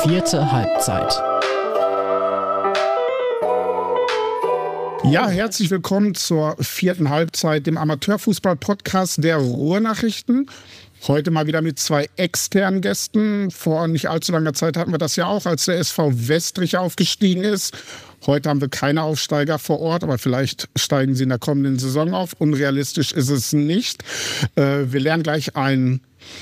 Vierte Halbzeit. Ja, herzlich willkommen zur vierten Halbzeit, dem Amateurfußball-Podcast der Ruhrnachrichten. Heute mal wieder mit zwei externen Gästen. Vor nicht allzu langer Zeit hatten wir das ja auch, als der SV Westrich aufgestiegen ist. Heute haben wir keine Aufsteiger vor Ort, aber vielleicht steigen sie in der kommenden Saison auf. Unrealistisch ist es nicht. Wir lernen gleich einen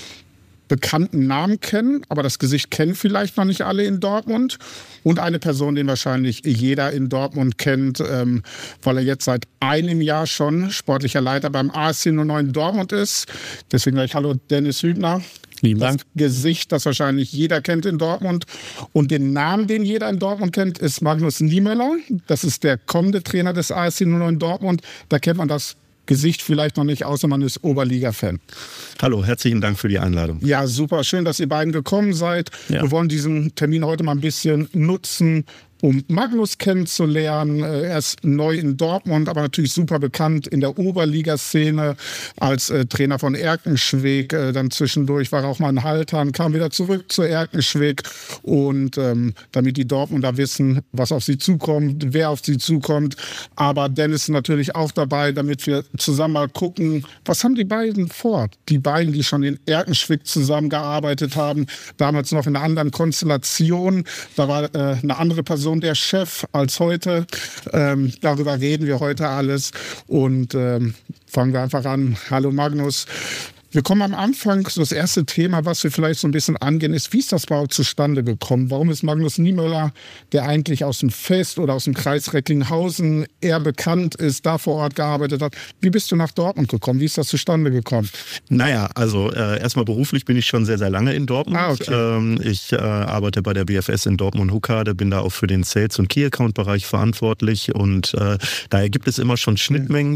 bekannten Namen kennen, aber das Gesicht kennen vielleicht noch nicht alle in Dortmund. Und eine Person, den wahrscheinlich jeder in Dortmund kennt, weil er jetzt seit einem Jahr schon sportlicher Leiter beim ASC 09 Dortmund ist. Deswegen gleich hallo Dennis Hübner. Lieben Dank. Das Gesicht, das wahrscheinlich jeder kennt in Dortmund. Und den Namen, den jeder in Dortmund kennt, ist Magnus Niemöller. Das ist der kommende Trainer des ASC 09 Dortmund. Da kennt man das Gesicht vielleicht noch nicht, außer man ist Oberliga-Fan. Hallo, herzlichen Dank für die Einladung. Ja, super. Schön, dass ihr beiden gekommen seid. Ja. Wir wollen diesen Termin heute mal ein bisschen nutzen, um Magnus kennenzulernen. Er ist neu in Dortmund, aber natürlich super bekannt in der Oberligaszene als Trainer von Erkenschwick. Dann zwischendurch war er auch mal in Haltern, kam wieder zurück zu Erkenschwick. Und damit die Dortmunder wissen, was auf sie zukommt, wer auf sie zukommt. Aber Dennis ist natürlich auch dabei, damit wir zusammen mal gucken, was haben die beiden vor? Die beiden, die schon in Erkenschwick zusammengearbeitet haben, damals noch in einer anderen Konstellation. Da war eine andere Person der Chef als heute. Darüber reden wir heute alles und fangen wir einfach an. Hallo Magnus. Wir kommen am Anfang, so das erste Thema, was wir vielleicht so ein bisschen angehen, ist, wie ist das überhaupt zustande gekommen? Warum ist Magnus Niemöller, der eigentlich aus dem Vest oder aus dem Kreis Recklinghausen eher bekannt ist, da vor Ort gearbeitet hat, wie bist du nach Dortmund gekommen? Wie ist das zustande gekommen? Naja, also erstmal beruflich bin ich schon sehr, sehr lange in Dortmund. Okay. Ich arbeite bei der BFS in Dortmund-Huckade, bin da auch für den Sales- und Key-Account-Bereich verantwortlich und daher gibt es immer schon Schnittmengen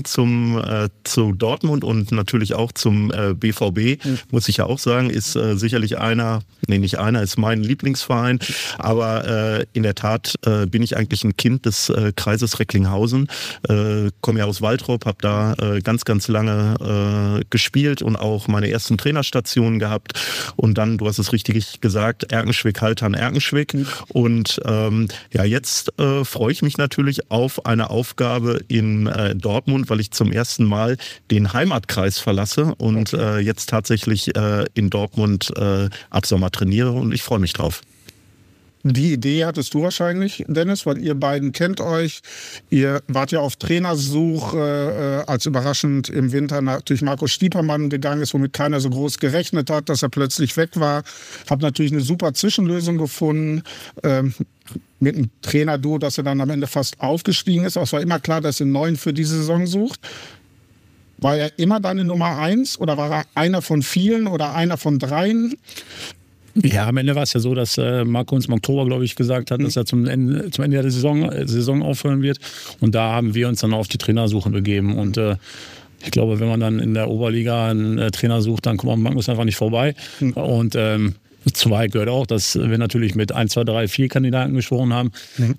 zu Dortmund und natürlich auch zum BVB, muss ich ja auch sagen, ist sicherlich ist mein Lieblingsverein, aber in der Tat bin ich eigentlich ein Kind des Kreises Recklinghausen, komme ja aus Waltrop, habe da ganz, ganz lange gespielt und auch meine ersten Trainerstationen gehabt und dann, du hast es richtig gesagt, Erkenschwick, Haltern, Erkenschwick und jetzt freue ich mich natürlich auf eine Aufgabe in Dortmund, weil ich zum ersten Mal den Heimatkreis verlasse und jetzt tatsächlich in Dortmund ab Sommer trainiere und ich freue mich drauf. Die Idee hattest du wahrscheinlich, Dennis, weil ihr beiden kennt euch. Ihr wart ja auf Trainersuche, als überraschend im Winter natürlich Marco Stiepermann gegangen ist, womit keiner so groß gerechnet hat, dass er plötzlich weg war. Habt natürlich eine super Zwischenlösung gefunden. Mit einem Trainerduo, dass er dann am Ende fast aufgestiegen ist. Aber es war immer klar, dass ihr einen neuen für diese Saison sucht. War er immer deine Nummer 1 oder war er einer von vielen oder einer von dreien? Ja, am Ende war es ja so, dass Marco uns im Oktober, glaube ich, gesagt hat, dass er zum Ende der Saison aufhören wird. Und da haben wir uns dann auf die Trainersuche begeben. Und ich glaube, wenn man dann in der Oberliga einen Trainer sucht, dann kommt man Magnus einfach nicht vorbei. Und zu weit gehört auch, dass wir natürlich mit 1, 2, 3, 4 Kandidaten gesprochen haben.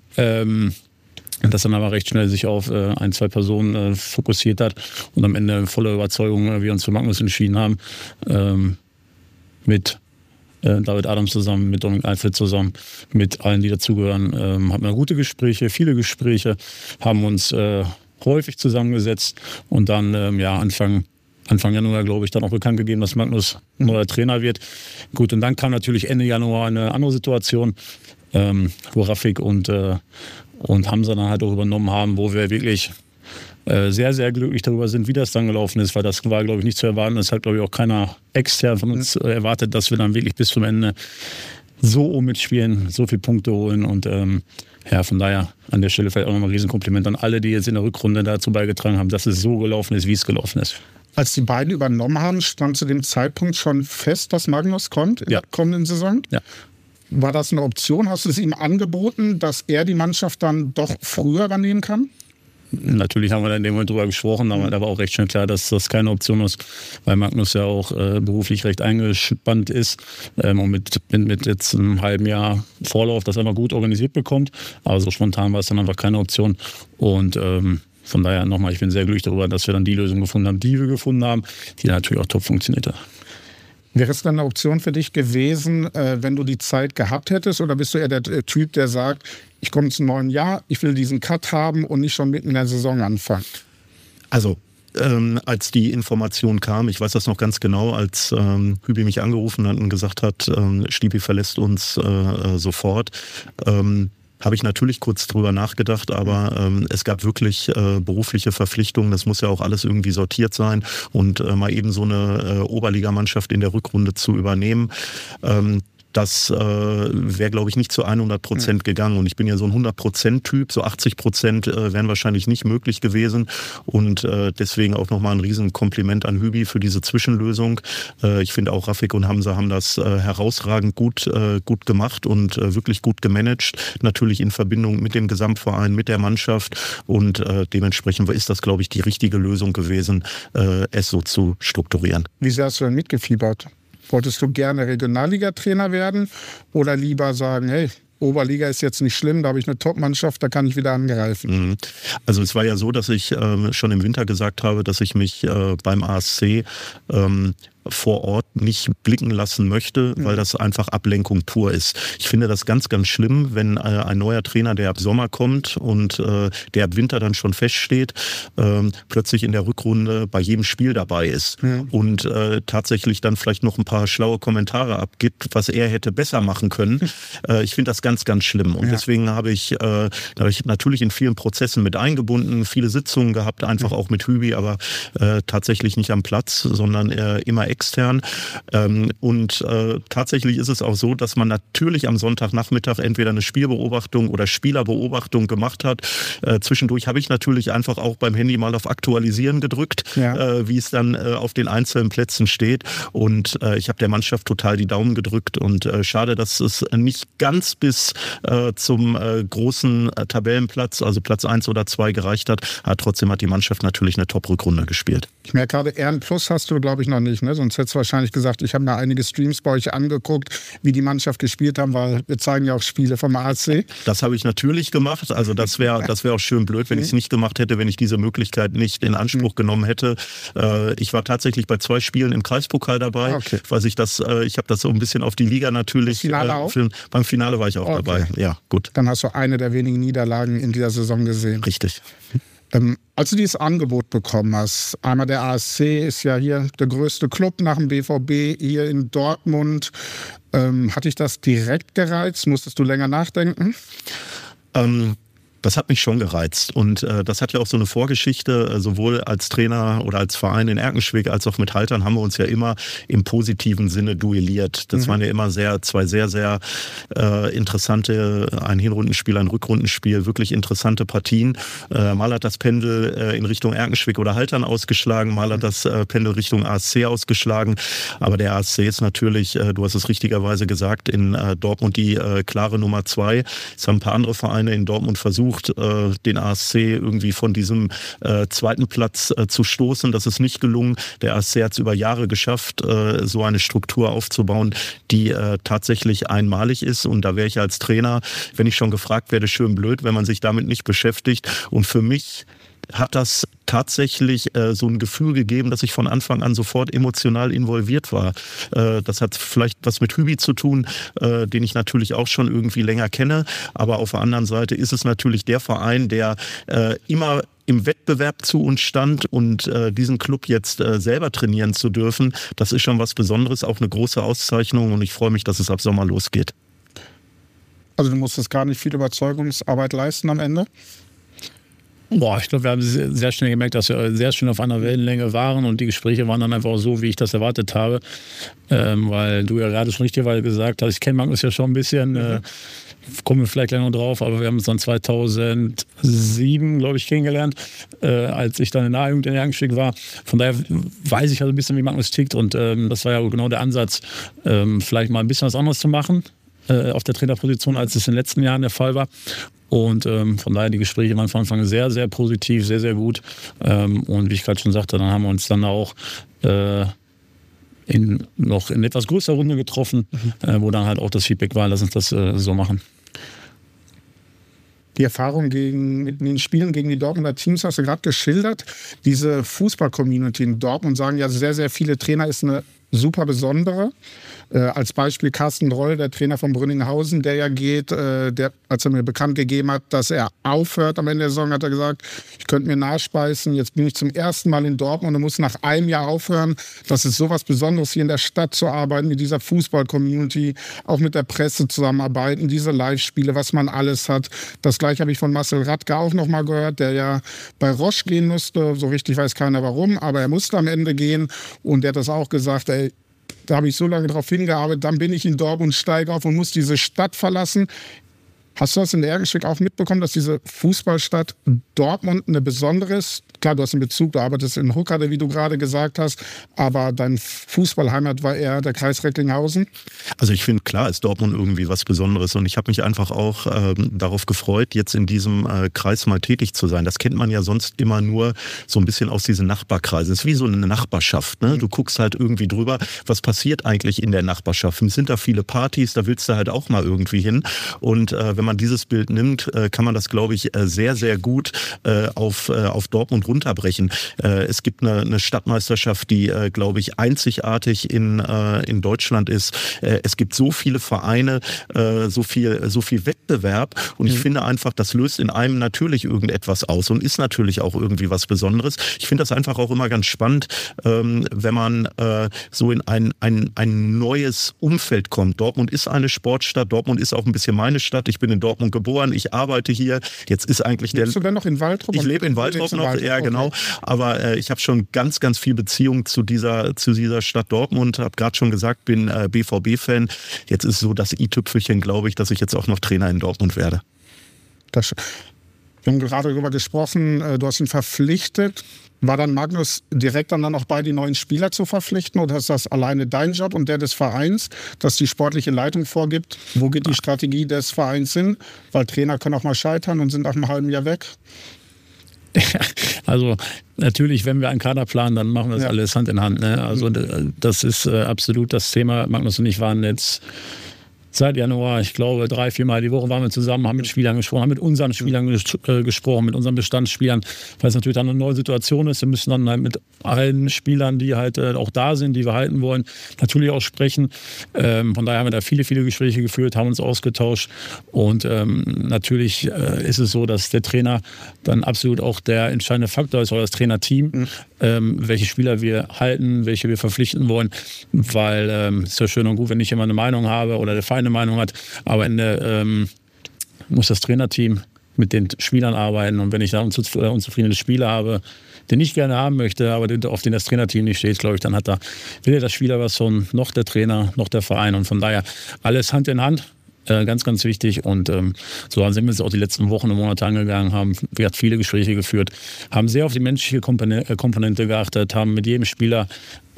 Das dann aber recht schnell sich auf 1, 2 Personen fokussiert hat und am Ende voller Überzeugung wir uns für Magnus entschieden haben. Mit David Adams zusammen, mit Dominik Eifeld zusammen, mit allen, die dazugehören. Hatten wir gute Gespräche, viele Gespräche, haben uns häufig zusammengesetzt und dann Anfang Januar, glaube ich, dann auch bekannt gegeben, dass Magnus neuer Trainer wird. Gut, und dann kam natürlich Ende Januar eine andere Situation, wo Rafik und Hamza dann halt auch übernommen haben, wo wir wirklich sehr, sehr glücklich darüber sind, wie das dann gelaufen ist, weil das war, glaube ich, nicht zu erwarten. Das hat, glaube ich, auch keiner extern von uns erwartet, dass wir dann wirklich bis zum Ende so mitspielen, so viele Punkte holen und von daher an der Stelle vielleicht auch nochmal ein Riesenkompliment an alle, die jetzt in der Rückrunde dazu beigetragen haben, dass es so gelaufen ist, wie es gelaufen ist. Als die beiden übernommen haben, stand zu dem Zeitpunkt schon fest, dass Magnus kommt in der kommenden Saison? Ja. War das eine Option? Hast du es ihm angeboten, dass er die Mannschaft dann doch früher übernehmen kann? Natürlich haben wir da in dem Moment drüber gesprochen, aber da war auch recht schnell klar, dass das keine Option ist, weil Magnus ja auch beruflich recht eingespannt ist und mit jetzt einem halben Jahr Vorlauf das einfach gut organisiert bekommt. Aber so spontan war es dann einfach keine Option. Und von daher nochmal, ich bin sehr glücklich darüber, dass wir dann die Lösung gefunden haben, die wir gefunden haben, die dann natürlich auch top funktionierte. Wäre es dann eine Option für dich gewesen, wenn du die Zeit gehabt hättest? Oder bist du eher der Typ, der sagt, ich komme zum neuen Jahr, ich will diesen Cut haben und nicht schon mitten in der Saison anfangen? Also, als die Information kam, ich weiß das noch ganz genau, als Hübi mich angerufen hat und gesagt hat, Stiepi verlässt uns sofort, habe ich natürlich kurz drüber nachgedacht, aber es gab wirklich berufliche Verpflichtungen. Das muss ja auch alles irgendwie sortiert sein und mal eben so eine Oberligamannschaft in der Rückrunde zu übernehmen. Das wäre, glaube ich, nicht zu 100% gegangen. Und ich bin ja so ein 100%-Typ, so 80% wären wahrscheinlich nicht möglich gewesen. Und deswegen auch nochmal ein riesen Kompliment an Hübi für diese Zwischenlösung. Ich finde auch Rafik und Hamza haben das herausragend gut gemacht und wirklich gut gemanagt. Natürlich in Verbindung mit dem Gesamtverein, mit der Mannschaft. Und dementsprechend ist das, glaube ich, die richtige Lösung gewesen, es so zu strukturieren. Wie sehr hast du denn mitgefiebert? Wolltest du gerne Regionalliga-Trainer werden oder lieber sagen, hey, Oberliga ist jetzt nicht schlimm, da habe ich eine Top-Mannschaft, da kann ich wieder angreifen? Also es war ja so, dass ich schon im Winter gesagt habe, dass ich mich beim ASC vor Ort nicht blicken lassen möchte, weil das einfach Ablenkung pur ist. Ich finde das ganz, ganz schlimm, wenn ein neuer Trainer, der ab Sommer kommt und der ab Winter dann schon feststeht, plötzlich in der Rückrunde bei jedem Spiel dabei ist und tatsächlich dann vielleicht noch ein paar schlaue Kommentare abgibt, was er hätte besser machen können. Ich finde das ganz, ganz schlimm. Und deswegen habe ich natürlich in vielen Prozessen mit eingebunden, viele Sitzungen gehabt, einfach auch mit Hübi, aber tatsächlich nicht am Platz, sondern immer extern. Und tatsächlich ist es auch so, dass man natürlich am Sonntagnachmittag entweder eine Spielbeobachtung oder Spielerbeobachtung gemacht hat. Zwischendurch habe ich natürlich einfach auch beim Handy mal auf Aktualisieren gedrückt, wie es dann auf den einzelnen Plätzen steht. Und ich habe der Mannschaft total die Daumen gedrückt. Und schade, dass es nicht ganz bis zum großen Tabellenplatz, also Platz 1 oder 2 gereicht hat. Aber trotzdem hat die Mannschaft natürlich eine Top-Rückrunde gespielt. Ich merke gerade, Ehrenplus hast du, glaube ich, noch nicht, ne? Sonst hättest du wahrscheinlich gesagt, ich habe mir einige Streams bei euch angeguckt, wie die Mannschaft gespielt haben, weil wir zeigen ja auch Spiele vom ASC. Das habe ich natürlich gemacht. Also das wäre auch schön blöd, wenn ich es nicht gemacht hätte, wenn ich diese Möglichkeit nicht in Anspruch genommen hätte. Ich war tatsächlich bei 2 Spielen im Kreispokal dabei. Okay. Ich habe das so ein bisschen auf die Liga natürlich. Finale auch? Beim Finale war ich auch dabei. Ja, gut. Dann hast du eine der wenigen Niederlagen in dieser Saison gesehen. Richtig. Als du dieses Angebot bekommen hast, einmal der ASC ist ja hier der größte Club nach dem BVB hier in Dortmund. Hat dich das direkt gereizt? Musstest du länger nachdenken? Das hat mich schon gereizt und das hat ja auch so eine Vorgeschichte, sowohl als Trainer oder als Verein in Erkenschwick als auch mit Haltern haben wir uns ja immer im positiven Sinne duelliert. Das waren ja immer zwei sehr, sehr interessante, ein Hinrundenspiel, ein Rückrundenspiel, wirklich interessante Partien. Mal hat das Pendel in Richtung Erkenschwick oder Haltern ausgeschlagen, mal hat das Pendel Richtung ASC ausgeschlagen, aber der ASC ist natürlich, du hast es richtigerweise gesagt, in Dortmund die klare Nummer 2. Es haben ein paar andere Vereine in Dortmund versucht, den ASC irgendwie von diesem zweiten Platz zu stoßen. Das ist nicht gelungen. Der ASC hat es über Jahre geschafft, so eine Struktur aufzubauen, die tatsächlich einmalig ist. Und da wäre ich als Trainer, wenn ich schon gefragt werde, schön blöd, wenn man sich damit nicht beschäftigt. Und für mich hat das tatsächlich so ein Gefühl gegeben, dass ich von Anfang an sofort emotional involviert war. Das hat vielleicht was mit Hübi zu tun, den ich natürlich auch schon irgendwie länger kenne. Aber auf der anderen Seite ist es natürlich der Verein, der immer im Wettbewerb zu uns stand und diesen Club jetzt selber trainieren zu dürfen, das ist schon was Besonderes, auch eine große Auszeichnung und ich freue mich, dass es ab Sommer losgeht. Also du musstest gar nicht viel Überzeugungsarbeit leisten am Ende? Ich glaube, wir haben sehr schnell gemerkt, dass wir sehr schön auf einer Wellenlänge waren und die Gespräche waren dann einfach so, wie ich das erwartet habe. Weil du ja gerade schon richtig gesagt hast, ich kenne Magnus ja schon ein bisschen, kommen wir vielleicht gleich noch drauf, aber wir haben uns dann 2007, glaube ich, kennengelernt, als ich dann in der A-Jugend in Erkenschwick war. Von daher weiß ich also ein bisschen, wie Magnus tickt und das war ja genau der Ansatz, vielleicht mal ein bisschen was anderes zu machen auf der Trainerposition, als es in den letzten Jahren der Fall war. Und von daher die Gespräche waren von Anfang an sehr, sehr positiv, sehr, sehr gut. Und wie ich gerade schon sagte, dann haben wir uns dann auch in etwas größerer Runde getroffen, wo dann halt auch das Feedback war, lass uns das so machen. Die Erfahrung mit den Spielen gegen die Dortmunder Teams hast du gerade geschildert. Diese Fußball-Community in Dortmund sagen ja, sehr, sehr viele Trainer ist eine super besondere. Als Beispiel Carsten Roll, der Trainer von Brünninghausen, der ja geht, als er mir bekannt gegeben hat, dass er aufhört am Ende der Saison, hat er gesagt, ich könnte mir nachspeisen, jetzt bin ich zum ersten Mal in Dortmund und muss nach einem Jahr aufhören. Das ist sowas Besonderes, hier in der Stadt zu arbeiten, mit dieser Fußball-Community, auch mit der Presse zusammenarbeiten, diese Live-Spiele, was man alles hat. Das gleiche habe ich von Marcel Radke auch noch mal gehört, der ja bei Roche gehen musste. So richtig weiß keiner warum, aber er musste am Ende gehen und der hat das auch gesagt, ey, da habe ich so lange darauf hingearbeitet, dann bin ich in Dortmund, steige auf und muss diese Stadt verlassen. Hast du das in Ergenschwick auch mitbekommen, dass diese Fußballstadt Dortmund eine besondere ist? Klar, du hast einen Bezug, du arbeitest in Huckade, wie du gerade gesagt hast, aber dein Fußballheimat war eher der Kreis Recklinghausen? Also ich finde, klar ist Dortmund irgendwie was Besonderes und ich habe mich einfach auch darauf gefreut, jetzt in diesem Kreis mal tätig zu sein. Das kennt man ja sonst immer nur so ein bisschen aus diesen Nachbarkreisen. Es ist wie so eine Nachbarschaft, ne? Du guckst halt irgendwie drüber, was passiert eigentlich in der Nachbarschaft. Sind da viele Partys, da willst du halt auch mal irgendwie hin. Und wenn man dieses Bild nimmt, kann man das, glaube ich, sehr, sehr gut auf Dortmund runterbrechen. Es gibt eine Stadtmeisterschaft, die, glaube ich, einzigartig in Deutschland ist. Es gibt so viele Vereine, so viel Wettbewerb und ich finde einfach, das löst in einem natürlich irgendetwas aus und ist natürlich auch irgendwie was Besonderes. Ich finde das einfach auch immer ganz spannend, wenn man so in ein neues Umfeld kommt. Dortmund ist eine Sportstadt, Dortmund ist auch ein bisschen meine Stadt. Ich bin in Dortmund geboren, ich arbeite hier. Jetzt ist eigentlich Lebst du denn noch in Waldrop? Ich lebe in Waldrop noch, ja genau. Aber ich habe schon ganz, ganz viel Beziehung zu dieser Stadt Dortmund. Habe gerade schon gesagt, bin BVB-Fan. Jetzt ist so das i-Tüpfelchen, glaube ich, dass ich jetzt auch noch Trainer in Dortmund werde. Wir haben gerade darüber gesprochen, du hast ihn verpflichtet. War dann Magnus direkt dann auch bei, die neuen Spieler zu verpflichten oder ist das alleine dein Job und der des Vereins, dass die sportliche Leitung vorgibt, wo geht die Strategie des Vereins hin? Weil Trainer können auch mal scheitern und sind nach einem halben Jahr weg. Also natürlich, wenn wir einen Kader planen, dann machen wir das alles Hand in Hand. Ne? Also das ist absolut das Thema. Magnus und ich waren jetzt seit Januar, ich glaube, 3-4 Mal die Woche waren wir zusammen, haben mit Spielern gesprochen, haben mit unseren Spielern gesprochen, mit unseren Bestandsspielern, weil es natürlich dann eine neue Situation ist. Wir müssen dann halt mit allen Spielern, die halt auch da sind, die wir halten wollen, natürlich auch sprechen. Von daher haben wir da viele, viele Gespräche geführt, haben uns ausgetauscht und natürlich ist es so, dass der Trainer dann absolut auch der entscheidende Faktor ist, oder das Trainerteam, welche Spieler wir halten, welche wir verpflichten wollen, weil es ist ja schön und gut, wenn ich immer eine Meinung habe oder der Verein eine Meinung hat, aber am Ende muss das Trainerteam mit den Spielern arbeiten und wenn ich da unzufriedene Spieler habe, den ich gerne haben möchte, aber auf den das Trainerteam nicht steht, glaube ich, dann will das Spieler was von, noch der Trainer, noch der Verein und von daher alles Hand in Hand. Ganz, ganz wichtig und so sind wir es auch die letzten Wochen und Monate angegangen, haben viele Gespräche geführt, haben sehr auf die menschliche Komponente geachtet, haben mit jedem Spieler,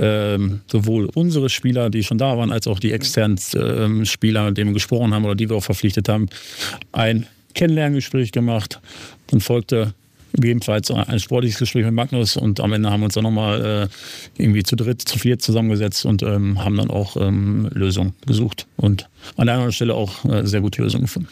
sowohl unsere Spieler, die schon da waren, als auch die externen Spieler, mit denen wir gesprochen haben oder die wir auch verpflichtet haben, ein Kennenlerngespräch gemacht. Dann folgte gegebenenfalls ein sportliches Gespräch mit Magnus und am Ende haben wir uns dann nochmal irgendwie zu dritt, zu viert zusammengesetzt und haben dann auch Lösungen gesucht und an der anderen Stelle auch sehr gute Lösungen gefunden.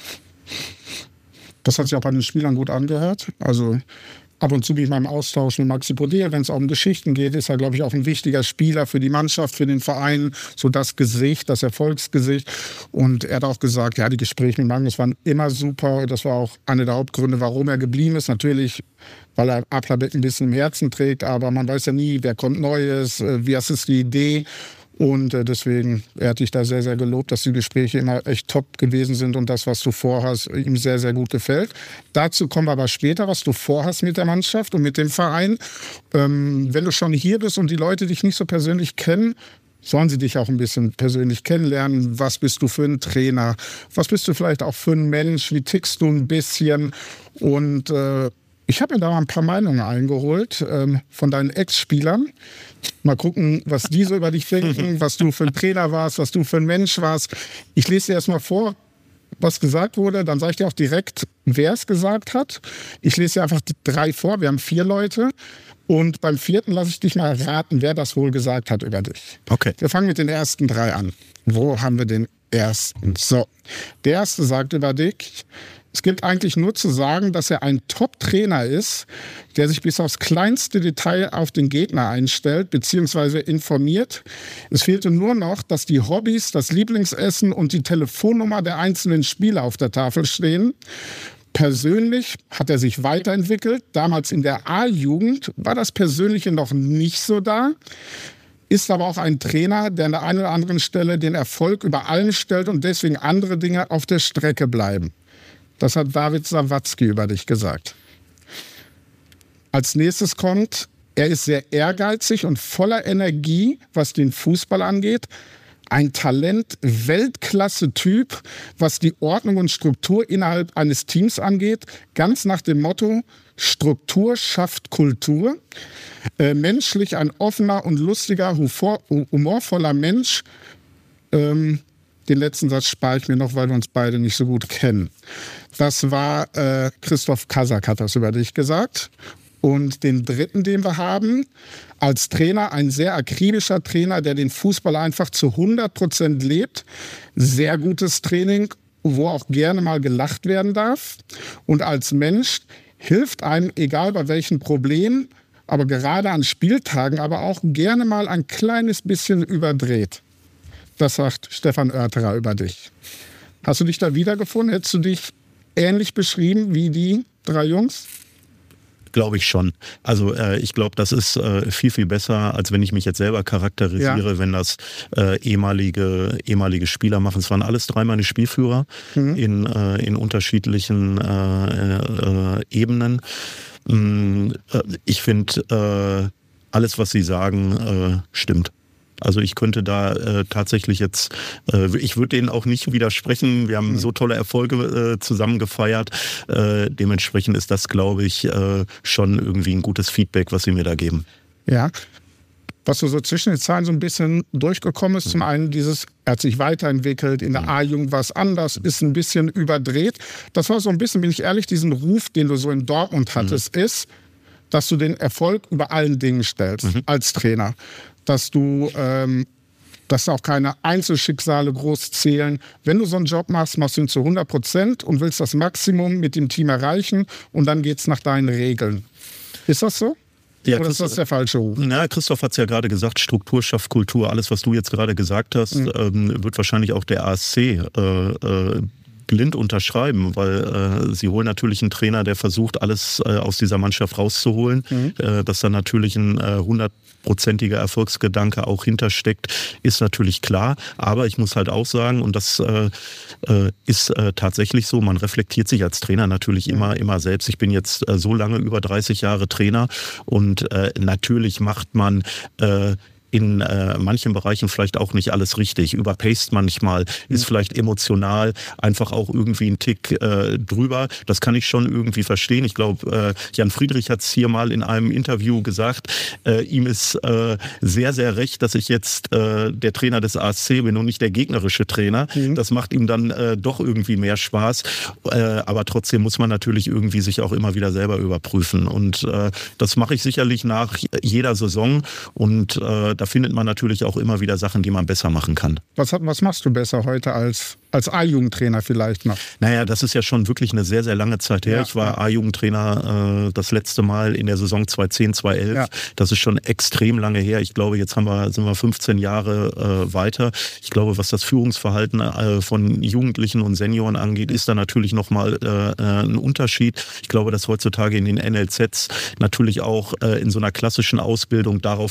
Das hat sich auch bei den Spielern gut angehört. Also ab und zu bin ich mal im Austausch mit Maxi Podel, wenn es auch um Geschichten geht, ist er, glaube ich, auch ein wichtiger Spieler für die Mannschaft, für den Verein, so das Gesicht, das Erfolgsgesicht. Und er hat auch gesagt, ja, die Gespräche mit Magnus waren immer super. Das war auch einer der Hauptgründe, warum er geblieben ist. Natürlich, weil er Aplabeck ein bisschen im Herzen trägt, aber man weiß ja nie, wer kommt Neues, was ist die Idee. Und deswegen, er hat dich da sehr, sehr gelobt, dass die Gespräche immer echt top gewesen sind und das, was du vorhast, ihm sehr, sehr gut gefällt. Dazu kommen wir aber später, was du vorhast mit der Mannschaft und mit dem Verein. Wenn du schon hier bist und die Leute dich nicht so persönlich kennen, sollen sie dich auch ein bisschen persönlich kennenlernen. Was bist du für ein Trainer? Was bist du vielleicht auch für ein Mensch? Wie tickst du ein bisschen? Und ich habe mir da mal ein paar Meinungen eingeholt von deinen Ex-Spielern. Mal gucken, was die so über dich denken, was du für ein Trainer warst, was du für ein Mensch warst. Ich lese dir erstmal vor, was gesagt wurde. Dann sage ich dir auch direkt, wer es gesagt hat. Ich lese dir einfach 3 vor. Wir haben 4 Leute. Und beim 4. lasse ich dich mal raten, wer das wohl gesagt hat über dich. Okay. Wir fangen mit den ersten 3 an. Wo haben wir den ersten? So, der erste sagt über dich, Es gibt eigentlich nur zu sagen, dass er ein Top-Trainer ist, der sich bis aufs kleinste Detail auf den Gegner einstellt bzw. informiert. Es fehlte nur noch, dass die Hobbys, das Lieblingsessen und die Telefonnummer der einzelnen Spieler auf der Tafel stehen. Persönlich hat er sich weiterentwickelt. Damals in der A-Jugend war das Persönliche noch nicht so da. Ist aber auch ein Trainer, der an der einen oder anderen Stelle den Erfolg über allen stellt und deswegen andere Dinge auf der Strecke bleiben. Das hat David Sawatzki über dich gesagt. Als nächstes kommt, er ist sehr ehrgeizig und voller Energie, was den Fußball angeht. Ein Talent, Weltklasse-Typ, was die Ordnung und Struktur innerhalb eines Teams angeht. Ganz nach dem Motto, Struktur schafft Kultur. Menschlich ein offener und lustiger, humorvoller Mensch. Den letzten Satz spare ich mir noch, weil wir uns beide nicht so gut kennen. Das war Christoph Kasak, hat das über dich gesagt. Und den dritten, den wir haben, als Trainer, ein sehr akribischer Trainer, der den Fußball einfach zu 100% lebt. Sehr gutes Training, wo auch gerne mal gelacht werden darf. Und als Mensch hilft einem, egal bei welchen Problemen, aber gerade an Spieltagen, aber auch gerne mal ein kleines bisschen überdreht. Das sagt Stefan Oerterer über dich. Hast du dich da wiedergefunden? Hättest du dich ähnlich beschrieben wie die drei Jungs? Glaube ich schon. Also ich glaube, das ist viel, viel besser, als wenn ich mich jetzt selber charakterisiere, wenn das ehemalige Spieler machen. Es waren alles 3 meine Spielführer in unterschiedlichen Ebenen. Ich finde, alles, was sie sagen, stimmt. Also ich könnte da tatsächlich jetzt, ich würde denen auch nicht widersprechen. Wir haben so tolle Erfolge zusammen gefeiert. Dementsprechend ist das, glaube ich, schon irgendwie ein gutes Feedback, was sie mir da geben. Ja, was so zwischen den Zeilen so ein bisschen durchgekommen ist. Zum einen er hat sich weiterentwickelt, in der A-Jugend war es anders, ist ein bisschen überdreht. Das war so ein bisschen, bin ich ehrlich, diesen Ruf, den du so in Dortmund hattest, ist, dass du den Erfolg über allen Dingen stellst als Trainer. Dass auch keine Einzelschicksale groß zählen. Wenn du so einen Job machst, machst du ihn zu 100% und willst das Maximum mit dem Team erreichen und dann geht's nach deinen Regeln. Ist das so? Ja, oder ist das der falsche Ruf? Na, Christoph hat es ja gerade gesagt, Struktur schafft Kultur. Alles, was du jetzt gerade gesagt hast, wird wahrscheinlich auch der ASC blind unterschreiben, weil sie holen natürlich einen Trainer, der versucht, alles aus dieser Mannschaft rauszuholen. Dass da natürlich ein 100%iger Erfolgsgedanke auch hintersteckt, ist natürlich klar. Aber ich muss halt auch sagen, und das ist tatsächlich so, man reflektiert sich als Trainer natürlich immer selbst. Ich bin jetzt so lange, über 30 Jahre Trainer und natürlich macht man in manchen Bereichen vielleicht auch nicht alles richtig, überpaced manchmal, ist vielleicht emotional einfach auch irgendwie ein Tick drüber. Das kann ich schon irgendwie verstehen. Ich glaube, Jan Friedrich hat es hier mal in einem Interview gesagt, ihm ist sehr, sehr recht, dass ich jetzt der Trainer des ASC bin und nicht der gegnerische Trainer. Das macht ihm dann doch irgendwie mehr Spaß. Aber trotzdem muss man natürlich irgendwie sich auch immer wieder selber überprüfen. Und das mache ich sicherlich nach jeder Saison und da findet man natürlich auch immer wieder Sachen, die man besser machen kann. Was machst du besser heute als A-Jugendtrainer vielleicht noch? Naja, das ist ja schon wirklich eine sehr, sehr lange Zeit her. Ich war A-Jugendtrainer das letzte Mal in der Saison 2010, 2011. Ja. Das ist schon extrem lange her. Ich glaube, jetzt sind wir 15 Jahre weiter. Ich glaube, was das Führungsverhalten von Jugendlichen und Senioren angeht, ist da natürlich nochmal ein Unterschied. Ich glaube, dass heutzutage in den NLZs natürlich auch in so einer klassischen Ausbildung darauf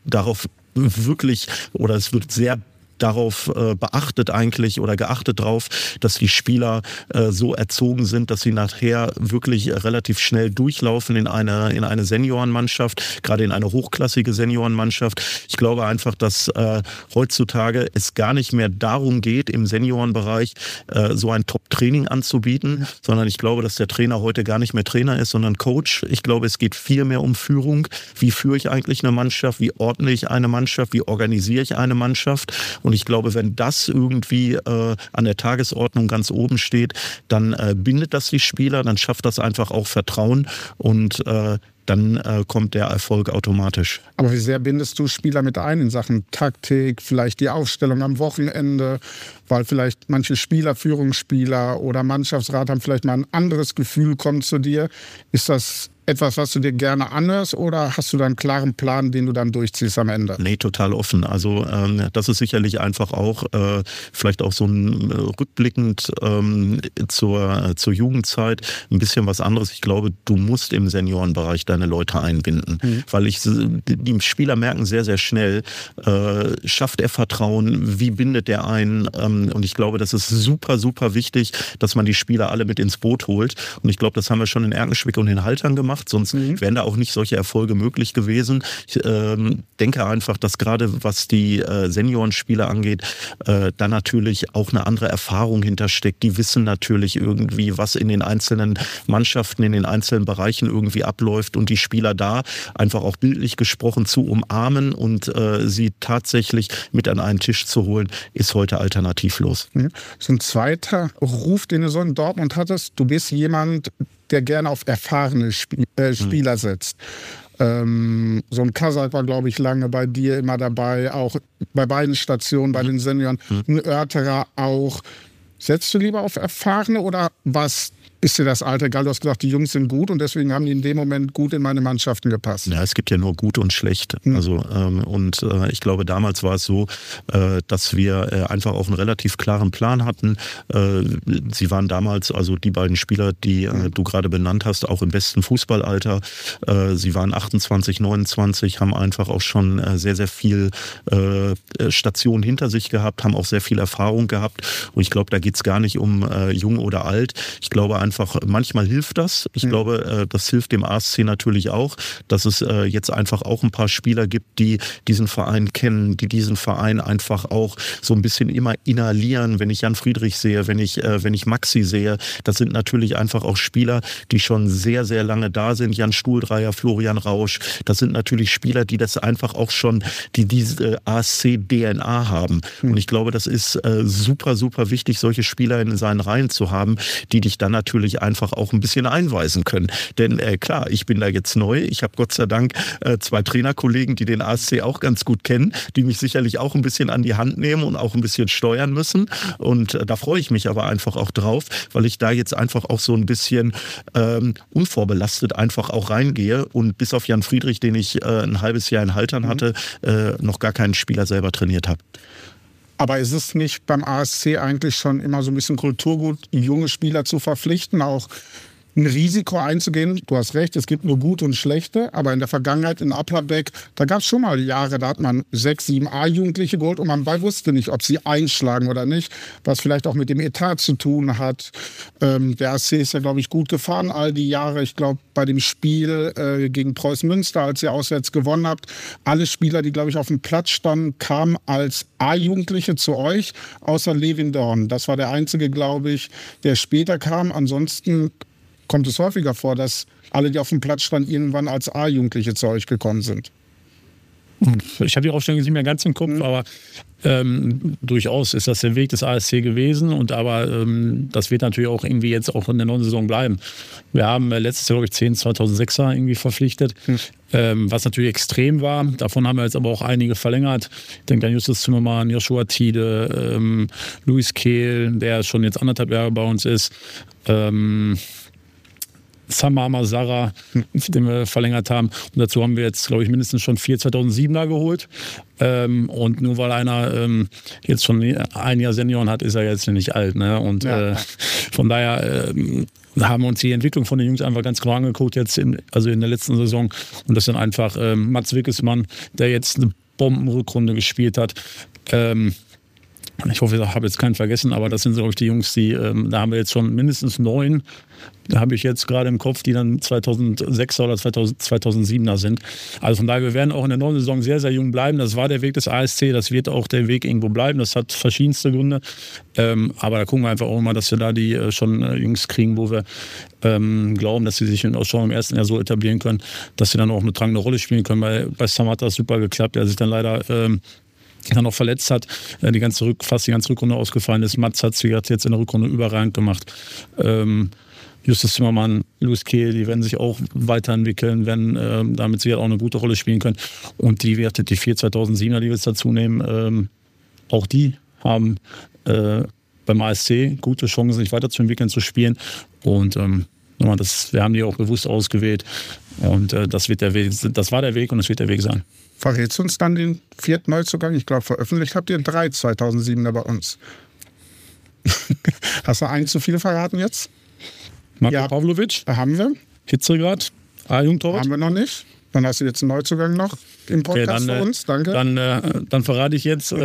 wirklich, oder es wird sehr darauf beachtet eigentlich oder geachtet drauf, dass die Spieler so erzogen sind, dass sie nachher wirklich relativ schnell durchlaufen in eine Seniorenmannschaft, gerade in eine hochklassige Seniorenmannschaft. Ich glaube einfach, dass heutzutage es gar nicht mehr darum geht, im Seniorenbereich so ein Top-Training anzubieten, sondern ich glaube, dass der Trainer heute gar nicht mehr Trainer ist, sondern Coach. Ich glaube, es geht viel mehr um Führung. Wie führe ich eigentlich eine Mannschaft? Wie ordne ich eine Mannschaft? Wie organisiere ich eine Mannschaft? Und ich glaube, wenn das irgendwie an der Tagesordnung ganz oben steht, dann bindet das die Spieler, dann schafft das einfach auch Vertrauen und dann kommt der Erfolg automatisch. Aber wie sehr bindest du Spieler mit ein in Sachen Taktik, vielleicht die Aufstellung am Wochenende, weil vielleicht manche Spieler, Führungsspieler oder Mannschaftsrat haben vielleicht mal ein anderes Gefühl, kommen zu dir. Ist das etwas, was du dir gerne anhörst, oder hast du da einen klaren Plan, den du dann durchziehst am Ende? Nee, total offen. Also das ist sicherlich einfach auch vielleicht auch so ein rückblickend zur Jugendzeit ein bisschen was anderes. Ich glaube, du musst im Seniorenbereich deine Leute einbinden, weil die Spieler merken sehr, sehr schnell, schafft er Vertrauen, wie bindet er ein, und ich glaube, das ist super, super wichtig, dass man die Spieler alle mit ins Boot holt, und ich glaube, das haben wir schon in Erkenschwick und in Haltern gemacht. Sonst wären da auch nicht solche Erfolge möglich gewesen. Ich denke einfach, dass gerade was die Seniorenspieler angeht, da natürlich auch eine andere Erfahrung hintersteckt. Die wissen natürlich irgendwie, was in den einzelnen Mannschaften, in den einzelnen Bereichen irgendwie abläuft, und die Spieler da einfach auch bildlich gesprochen zu umarmen und sie tatsächlich mit an einen Tisch zu holen, ist heute alternativlos. So ein zweiter Ruf, den du so in Dortmund hattest: Du bist jemand, der gerne auf erfahrene Spieler setzt. So ein Kasak war, glaube ich, lange bei dir immer dabei, auch bei beiden Stationen, bei den Senioren. Ein Oerterer auch. Setzt du lieber auf Erfahrene, oder was ist dir das Alter egal? Du hast gesagt, die Jungs sind gut und deswegen haben die in dem Moment gut in meine Mannschaften gepasst. Ja, es gibt ja nur gut und schlecht. Also ich glaube, damals war es so, dass wir einfach auch einen relativ klaren Plan hatten. Sie waren damals, also die beiden Spieler, die du gerade benannt hast, auch im besten Fußballalter. Sie waren 28, 29, haben einfach auch schon sehr, sehr viel Stationen hinter sich gehabt, haben auch sehr viel Erfahrung gehabt. Und ich glaube, da geht es gar nicht um jung oder alt. Ich glaube einfach, manchmal hilft das. Ich glaube, das hilft dem ASC natürlich auch, dass es jetzt einfach auch ein paar Spieler gibt, die diesen Verein kennen, die diesen Verein einfach auch so ein bisschen immer inhalieren. Wenn ich Jan Friedrich sehe, wenn ich Maxi sehe, das sind natürlich einfach auch Spieler, die schon sehr, sehr lange da sind. Jan Stuhldreier, Florian Rausch, das sind natürlich Spieler, die das einfach auch schon, die diese ASC-DNA haben. Und ich glaube, das ist super, super wichtig, solche Spieler in seinen Reihen zu haben, die dich dann natürlich einfach auch ein bisschen einweisen können. Denn klar, ich bin da jetzt neu. Ich habe Gott sei Dank 2 Trainerkollegen, die den ASC auch ganz gut kennen, die mich sicherlich auch ein bisschen an die Hand nehmen und auch ein bisschen steuern müssen. Und da freue ich mich aber einfach auch drauf, weil ich da jetzt einfach auch so ein bisschen unvorbelastet einfach auch reingehe und bis auf Jan Friedrich, den ich ein halbes Jahr in Haltern hatte, noch gar keinen Spieler selber trainiert habe. Aber ist es nicht beim ASC eigentlich schon immer so ein bisschen Kulturgut, junge Spieler zu verpflichten, auch ein Risiko einzugehen? Du hast recht, es gibt nur gute und schlechte, aber in der Vergangenheit in Applerbeck, da gab es schon mal Jahre, da hat man 6, 7 A-Jugendliche geholt und man wusste nicht, ob sie einschlagen oder nicht, was vielleicht auch mit dem Etat zu tun hat. Der ASC ist ja, glaube ich, gut gefahren all die Jahre. Ich glaube, bei dem Spiel gegen Preußen Münster, als ihr auswärts gewonnen habt, alle Spieler, die, glaube ich, auf dem Platz standen, kamen als A-Jugendliche zu euch, außer Levin Dorn. Das war der einzige, glaube ich, der später kam. Ansonsten kommt es häufiger vor, dass alle, die auf dem Platz standen, irgendwann als A-Jugendliche zu euch gekommen sind. Ich habe die Aufstellung nicht mehr ganz im Kopf, aber durchaus ist das der Weg des ASC gewesen. Und aber das wird natürlich auch irgendwie jetzt auch in der neuen Saison bleiben. Wir haben letztes Jahr, glaube ich, 10 2006er irgendwie verpflichtet, was natürlich extrem war. Davon haben wir jetzt aber auch einige verlängert. Ich denke an Justus Zimmermann, Joshua Tiede, Luis Kehl, der schon jetzt 1,5 Jahre bei uns ist. Samama Sarah, den wir verlängert haben. Und dazu haben wir jetzt, glaube ich, mindestens schon 4 2007er geholt. Und nur weil einer jetzt schon ein Jahr Senioren hat, ist er jetzt nicht alt. Ne? Und von daher haben wir uns die Entwicklung von den Jungs einfach ganz genau angeguckt, jetzt in der letzten Saison. Und das sind einfach Mats Wickesmann, der jetzt eine Bombenrückrunde gespielt hat. Ich hoffe, ich habe jetzt keinen vergessen, aber das sind, glaube ich, die Jungs, die, da haben wir jetzt schon mindestens 9, da habe ich jetzt gerade im Kopf, die dann 2006er oder 2007er sind. Also von daher, wir werden auch in der neuen Saison sehr, sehr jung bleiben. Das war der Weg des ASC, das wird auch der Weg irgendwo bleiben. Das hat verschiedenste Gründe. Aber da gucken wir einfach auch mal, dass wir da die schon Jungs kriegen, wo wir glauben, dass sie sich auch schon im ersten Jahr so etablieren können, dass sie dann auch eine tragende Rolle spielen können. Bei Sam hat das super geklappt, der sich dann leider dann noch verletzt hat, fast die ganze Rückrunde ausgefallen ist. Mats hat es jetzt in der Rückrunde überragend gemacht. Justus Zimmermann, Louis Kehl, die werden sich auch weiterentwickeln, werden damit sicher auch eine gute Rolle spielen können. Und die 4 2007er, die wir jetzt dazu nehmen, auch die haben beim ASC gute Chancen, sich weiterzuentwickeln, zu spielen. Und wir haben die auch bewusst ausgewählt. Und das war der Weg und das wird der Weg sein. Verrätst du uns dann den 4. Neuzugang? Ich glaube, veröffentlicht habt ihr 3 2007er bei uns. Hast du einen zu viel verraten jetzt? Marko Pavlovic. Haben wir. Hitzegrad. A-Jugendtorwart. Haben wir noch nicht. Dann hast du jetzt einen Neuzugang noch im Podcast für uns. Danke. Dann verrate ich jetzt.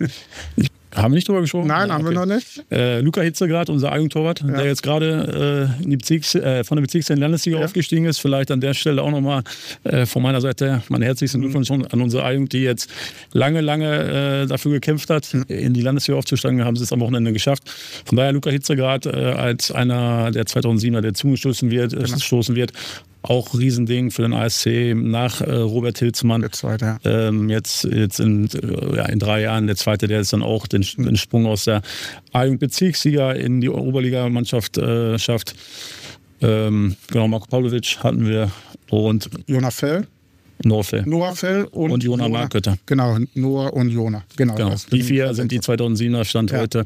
Haben wir nicht drüber gesprochen? Nein, haben wir noch nicht. Luca Hitzegrad, unser A-Jugendtorwart, der jetzt gerade von der Bezirksliga in die Landesliga aufgestiegen ist. Vielleicht an der Stelle auch nochmal von meiner Seite meine herzlichsten Glückwünsche an unsere A-Jugend, die jetzt lange dafür gekämpft hat, in die Landesliga aufzusteigen. Haben sie es am Wochenende geschafft. Von daher Luca Hitzegrad als einer der 2007er, der zugestoßen wird. Auch Riesending für den ASC nach Robert Hilzmann. Der Zweite, jetzt in 3 Jahren der Zweite, der jetzt dann auch den Sprung aus der A-Jugend-Bezirksliga in die Oberligamannschaft schafft. Genau, Marko Pavlovic hatten wir und Jona Fell. Noah Fell und Jona Markötter. Genau, Noah und Jona. Genau. Die 4 sind die 2007er Stand heute.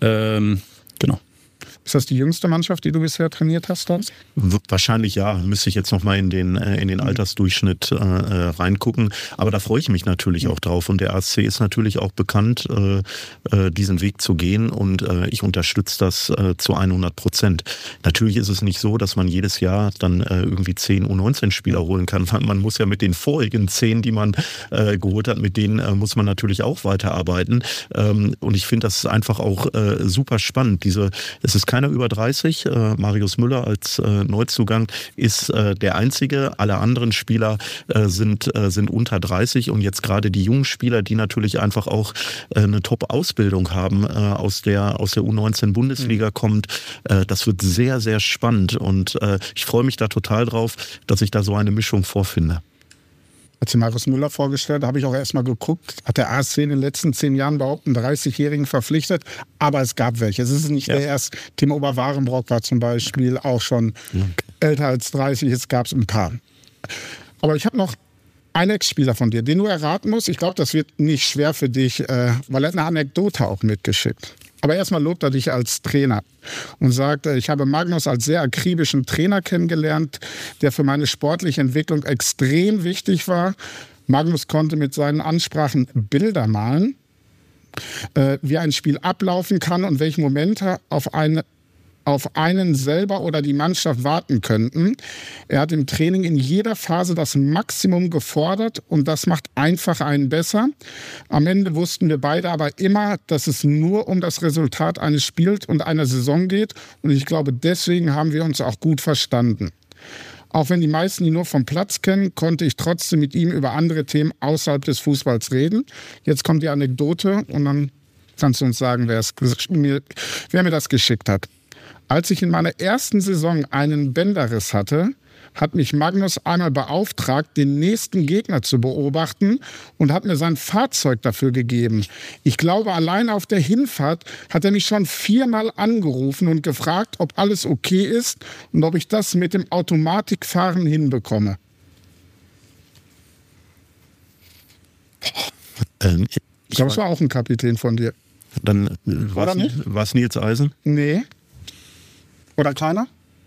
Genau. Ist das die jüngste Mannschaft, die du bisher trainiert hast? Wahrscheinlich ja. Müsste ich jetzt nochmal in den Altersdurchschnitt reingucken. Aber da freue ich mich natürlich auch drauf. Und der ASC ist natürlich auch bekannt, diesen Weg zu gehen. Und ich unterstütze das zu 100%. Natürlich ist es nicht so, dass man jedes Jahr dann irgendwie 10 U19-Spieler holen kann. Man muss ja mit den vorigen 10, die man geholt hat, mit denen muss man natürlich auch weiterarbeiten. Und ich finde das einfach auch super spannend. Es ist keiner über 30. Marius Müller als Neuzugang ist der Einzige. Alle anderen Spieler sind unter 30 und jetzt gerade die jungen Spieler, die natürlich einfach auch eine Top-Ausbildung haben, aus der U19-Bundesliga kommt. Das wird sehr, sehr spannend und ich freue mich da total drauf, dass ich da so eine Mischung vorfinde. Als sie Marius Müller vorgestellt, habe ich auch erstmal geguckt, hat der ASC in den letzten 10 Jahren überhaupt einen 30-Jährigen verpflichtet, aber es gab welche. Es ist nicht der erste. Timo Oberwarenbrock war zum Beispiel auch schon älter als 30, jetzt gab es ein paar. Aber ich habe noch einen Ex-Spieler von dir, den du erraten musst. Ich glaube, das wird nicht schwer für dich, weil er hat eine Anekdote auch mitgeschickt. Aber erstmal lobt er dich als Trainer und sagt, ich habe Magnus als sehr akribischen Trainer kennengelernt, der für meine sportliche Entwicklung extrem wichtig war. Magnus konnte mit seinen Ansprachen Bilder malen, wie ein Spiel ablaufen kann und welche Momente auf einen selber oder die Mannschaft warten könnten. Er hat im Training in jeder Phase das Maximum gefordert und das macht einfach einen besser. Am Ende wussten wir beide aber immer, dass es nur um das Resultat eines Spiels und einer Saison geht und ich glaube, deswegen haben wir uns auch gut verstanden. Auch wenn die meisten ihn nur vom Platz kennen, konnte ich trotzdem mit ihm über andere Themen außerhalb des Fußballs reden. Jetzt kommt die Anekdote und dann kannst du uns sagen, wer mir das geschickt hat. Als ich in meiner ersten Saison einen Bänderriss hatte, hat mich Magnus einmal beauftragt, den nächsten Gegner zu beobachten und hat mir sein Fahrzeug dafür gegeben. Ich glaube, allein auf der Hinfahrt hat er mich schon 4-mal angerufen und gefragt, ob alles okay ist und ob ich das mit dem Automatikfahren hinbekomme. Ich glaube, es war auch ein Kapitän von dir. Dann war es Nils Eisen? Nee. Oder kleiner?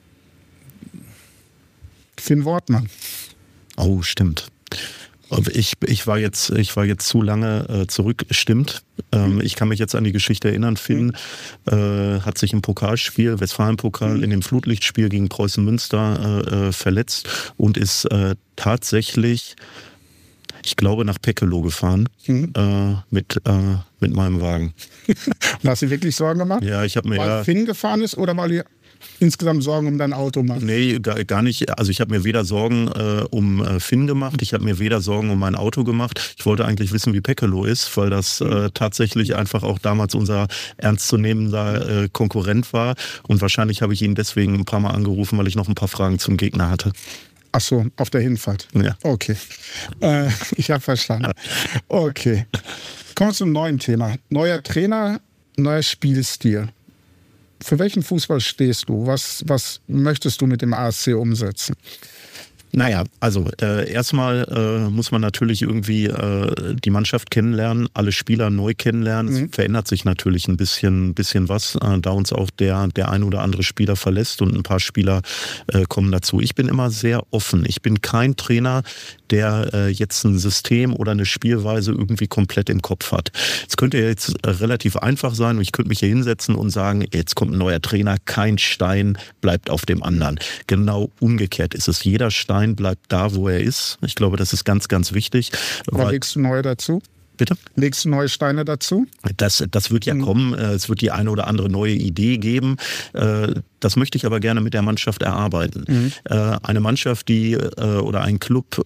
Finn Wortmann. Oh, stimmt. Ich war jetzt zu lange zurück. Stimmt. Ich kann mich jetzt an die Geschichte erinnern. Finn hat sich im Pokalspiel, Westfalen-Pokal, in dem Flutlichtspiel gegen Preußen Münster verletzt und ist tatsächlich, ich glaube, nach Peckeloh gefahren mit meinem Wagen. Und hast du wirklich Sorgen gemacht? Ja, ich habe mir weil Finn gefahren ist oder weil ihr insgesamt Sorgen um dein Auto macht? Nee, gar nicht. Also ich habe mir weder Sorgen um Finn gemacht, ich habe mir weder Sorgen um mein Auto gemacht. Ich wollte eigentlich wissen, wie Peckeloh ist, weil das tatsächlich einfach auch damals unser ernstzunehmender Konkurrent war. Und wahrscheinlich habe ich ihn deswegen ein paar Mal angerufen, weil ich noch ein paar Fragen zum Gegner hatte. Ach so, auf der Hinfahrt. Ja. Okay. Ich habe verstanden. Okay. Kommen wir zum neuen Thema. Neuer Trainer, neuer Spielstil. Für welchen Fußball stehst du? Was möchtest du mit dem ASC umsetzen? Naja, also erstmal muss man natürlich irgendwie die Mannschaft kennenlernen, alle Spieler neu kennenlernen. Es verändert sich natürlich ein bisschen was, da uns auch der ein oder andere Spieler verlässt und ein paar Spieler kommen dazu. Ich bin immer sehr offen. Ich bin kein Trainer, der jetzt ein System oder eine Spielweise irgendwie komplett im Kopf hat. Es könnte jetzt relativ einfach sein und ich könnte mich hier hinsetzen und sagen, jetzt kommt ein neuer Trainer, kein Stein bleibt auf dem anderen. Genau umgekehrt ist es. Jeder Stein bleibt da, wo er ist. Ich glaube, das ist ganz, ganz wichtig. Aber legst du neue dazu? Bitte? Legst du neue Steine dazu? Das wird ja kommen. Es wird die eine oder andere neue Idee geben. Das möchte ich aber gerne mit der Mannschaft erarbeiten. Eine Mannschaft, oder ein Club,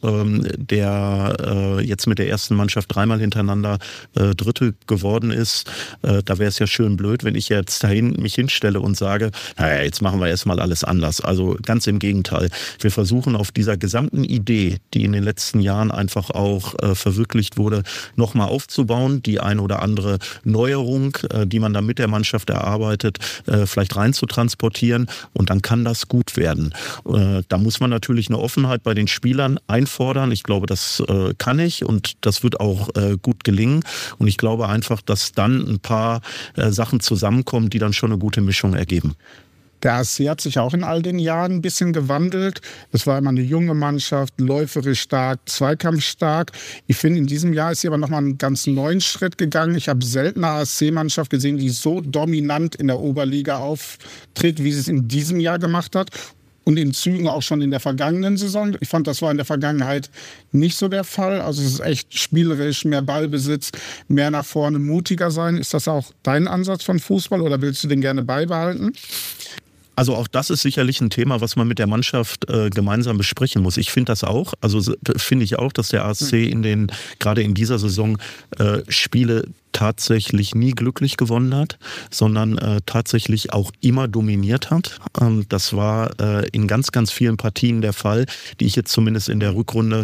der jetzt mit der ersten Mannschaft 3-mal hintereinander Dritte geworden ist, da wäre es ja schön blöd, wenn ich jetzt mich hinstelle und sage, naja, jetzt machen wir erstmal alles anders. Also ganz im Gegenteil. Wir versuchen auf dieser gesamten Idee, die in den letzten Jahren einfach auch verwirklicht wurde, nochmal aufzubauen, die eine oder andere Neuerung, die man dann mit der Mannschaft erarbeitet, vielleicht rein zu transportieren und dann kann das gut werden. Da muss man natürlich eine Offenheit bei den Spielern einfordern. Ich glaube, das kann ich und das wird auch gut gelingen und ich glaube einfach, dass dann ein paar Sachen zusammenkommen, die dann schon eine gute Mischung ergeben. Der ASC hat sich auch in all den Jahren ein bisschen gewandelt. Es war immer eine junge Mannschaft, läuferisch stark, zweikampfstark. Ich finde, in diesem Jahr ist sie aber nochmal einen ganz neuen Schritt gegangen. Ich habe selten eine ASC-Mannschaft gesehen, die so dominant in der Oberliga auftritt, wie sie es in diesem Jahr gemacht hat. Und in Zügen auch schon in der vergangenen Saison. Ich fand, das war in der Vergangenheit nicht so der Fall. Also es ist echt spielerisch, mehr Ballbesitz, mehr nach vorne, mutiger sein. Ist das auch dein Ansatz von Fußball oder willst du den gerne beibehalten? Also auch das ist sicherlich ein Thema, was man mit der Mannschaft gemeinsam besprechen muss. Ich finde das auch. Also finde ich auch, dass der ASC gerade in dieser Saison Spiele tatsächlich nie glücklich gewonnen hat, sondern tatsächlich auch immer dominiert hat. Das war in ganz, ganz vielen Partien der Fall, die ich jetzt zumindest in der Rückrunde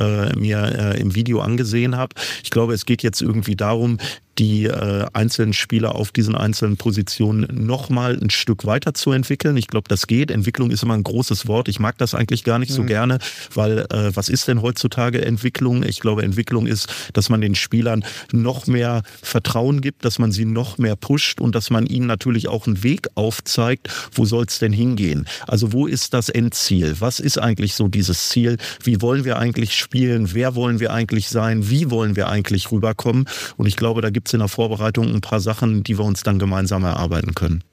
mir im Video angesehen habe. Ich glaube, es geht jetzt irgendwie darum, die einzelnen Spieler auf diesen einzelnen Positionen nochmal ein Stück weiterzuentwickeln. Ich glaube, das geht. Entwicklung ist immer ein großes Wort. Ich mag das eigentlich gar nicht so gerne, weil was ist denn heutzutage Entwicklung? Ich glaube, Entwicklung ist, dass man den Spielern noch mehr Vertrauen gibt, dass man sie noch mehr pusht und dass man ihnen natürlich auch einen Weg aufzeigt, wo soll es denn hingehen? Also wo ist das Endziel? Was ist eigentlich so dieses Ziel? Wie wollen wir eigentlich spielen? Wer wollen wir eigentlich sein? Wie wollen wir eigentlich rüberkommen? Und ich glaube, da gibt es in der Vorbereitung ein paar Sachen, die wir uns dann gemeinsam erarbeiten können.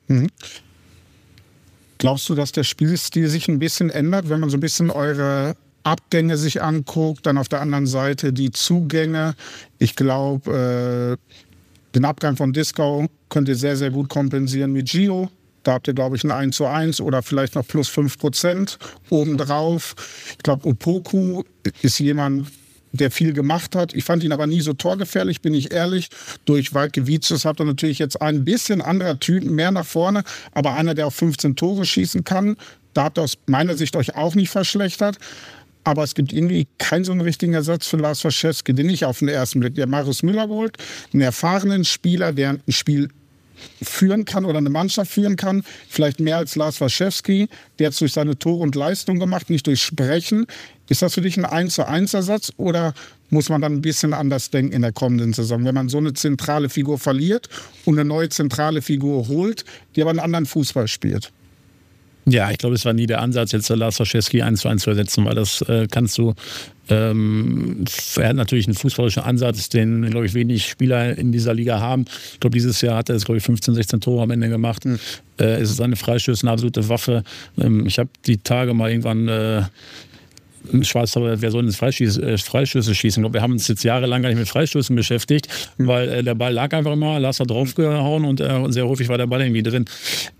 Glaubst du, dass der Spielstil sich ein bisschen ändert, wenn man so ein bisschen eure Abgänge sich anguckt, dann auf der anderen Seite die Zugänge? Ich glaube, den Abgang von Dieskau könnt ihr sehr, sehr gut kompensieren mit Gio. Da habt ihr, glaube ich, ein 1:1 oder vielleicht noch plus 5% obendrauf. Ich glaube, Opoku ist jemand, der viel gemacht hat. Ich fand ihn aber nie so torgefährlich, bin ich ehrlich. Durch Waldke-Wietjes hat er natürlich jetzt ein bisschen anderer Typ, mehr nach vorne, aber einer, der auch 15 Tore schießen kann. Da habt ihr aus meiner Sicht euch auch nicht verschlechtert. Aber es gibt irgendwie keinen so einen richtigen Ersatz für Lars Waschewski, den ich auf den ersten Blick, der Marius Müller geholt, einen erfahrenen Spieler, der ein Spiel führen kann oder eine Mannschaft führen kann, vielleicht mehr als Lars Waschewski, der hat es durch seine Tore und Leistung gemacht, nicht durch Sprechen. Ist das für dich ein 1:1-Ersatz oder muss man dann ein bisschen anders denken in der kommenden Saison, wenn man so eine zentrale Figur verliert und eine neue zentrale Figur holt, die aber einen anderen Fußball spielt? Ja, ich glaube, es war nie der Ansatz, jetzt Lars Waschewski 1:1 zu ersetzen, weil das kannst du. Er hat natürlich einen fußballischen Ansatz, den, glaube ich, wenig Spieler in dieser Liga haben. Ich glaube, dieses Jahr hat er jetzt, glaube ich, 15, 16 Tore am Ende gemacht. Es ist eine Freistöße, eine absolute Waffe. Ich habe die Tage mal irgendwann Schwarz, wer soll denn Freistöße schießen? Ich glaube, wir haben uns jetzt jahrelang gar nicht mit Freistößen beschäftigt, weil der Ball lag einfach immer, Lars hat draufgehauen und sehr häufig war der Ball irgendwie drin.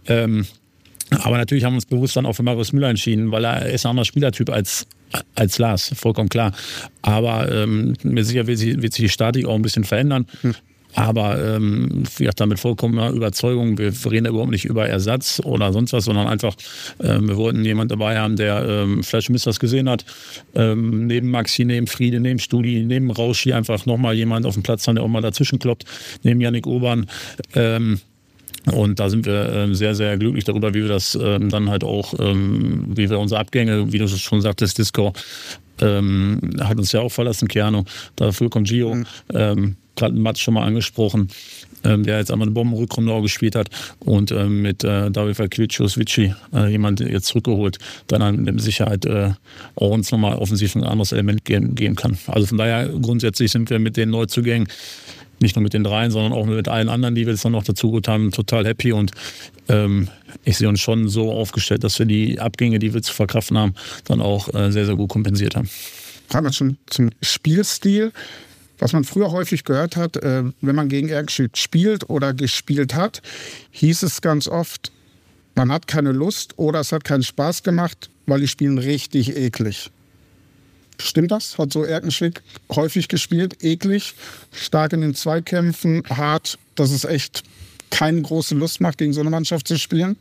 Aber natürlich haben wir uns bewusst dann auch für Marius Müller entschieden, weil er ist ein anderer Spielertyp als Lars, vollkommen klar. Aber mir sicher wird sich die Statik auch ein bisschen verändern. Aber wie gesagt, mit vollkommener Überzeugung, wir reden da überhaupt nicht über Ersatz oder sonst was, sondern einfach, wir wollten jemanden dabei haben, der vielleicht das gesehen hat, neben Maxi, neben Friede, neben Studi, neben Rauschi einfach nochmal jemand auf dem Platz haben, der auch mal dazwischen kloppt, neben Yannick Obern. Und da sind wir sehr, sehr glücklich darüber, wie wir das dann halt auch, wie wir unsere Abgänge, wie du schon sagtest, Disco, hat uns ja auch verlassen, Keanu. Dafür kommt Gio, gerade Mats schon mal angesprochen, der jetzt einmal eine Bombenrückrunde auch gespielt hat und mit David Vakilicius-Vici jemand jetzt zurückgeholt, dann mit Sicherheit auch uns nochmal offensiv ein anderes Element geben kann. Also von daher grundsätzlich sind wir mit den Neuzugängen, nicht nur mit den dreien, sondern auch mit allen anderen, die wir jetzt dann noch dazu gut haben, total happy. Und ich sehe uns schon so aufgestellt, dass wir die Abgänge, die wir zu verkraften haben, dann auch sehr, sehr gut kompensiert haben. Haben wir schon zum Spielstil. Was man früher häufig gehört hat, wenn man gegen Erkenschwick spielt oder gespielt hat, hieß es ganz oft, man hat keine Lust oder es hat keinen Spaß gemacht, weil die spielen richtig eklig. Stimmt das? Hat so Erkenschwick häufig gespielt, eklig, stark in den Zweikämpfen, hart, dass es echt keine große Lust macht, gegen so eine Mannschaft zu spielen?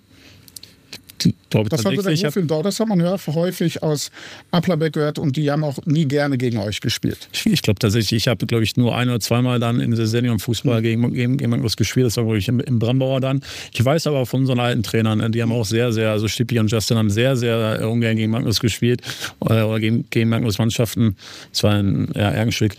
Das hat man ja häufig aus Applerbeck gehört und die haben auch nie gerne gegen euch gespielt. Ich glaube tatsächlich, ich habe, glaube ich, nur ein- oder zweimal dann in der Seniorenfußball gegen Magnus gespielt. Das war, glaube ich, im Brambauer dann. Ich weiß aber von unseren alten Trainern, die haben auch sehr, sehr, also Stippi und Justin haben sehr, sehr ungern gegen Magnus gespielt oder gegen Magnus Mannschaften. Das war in Erkenschwick.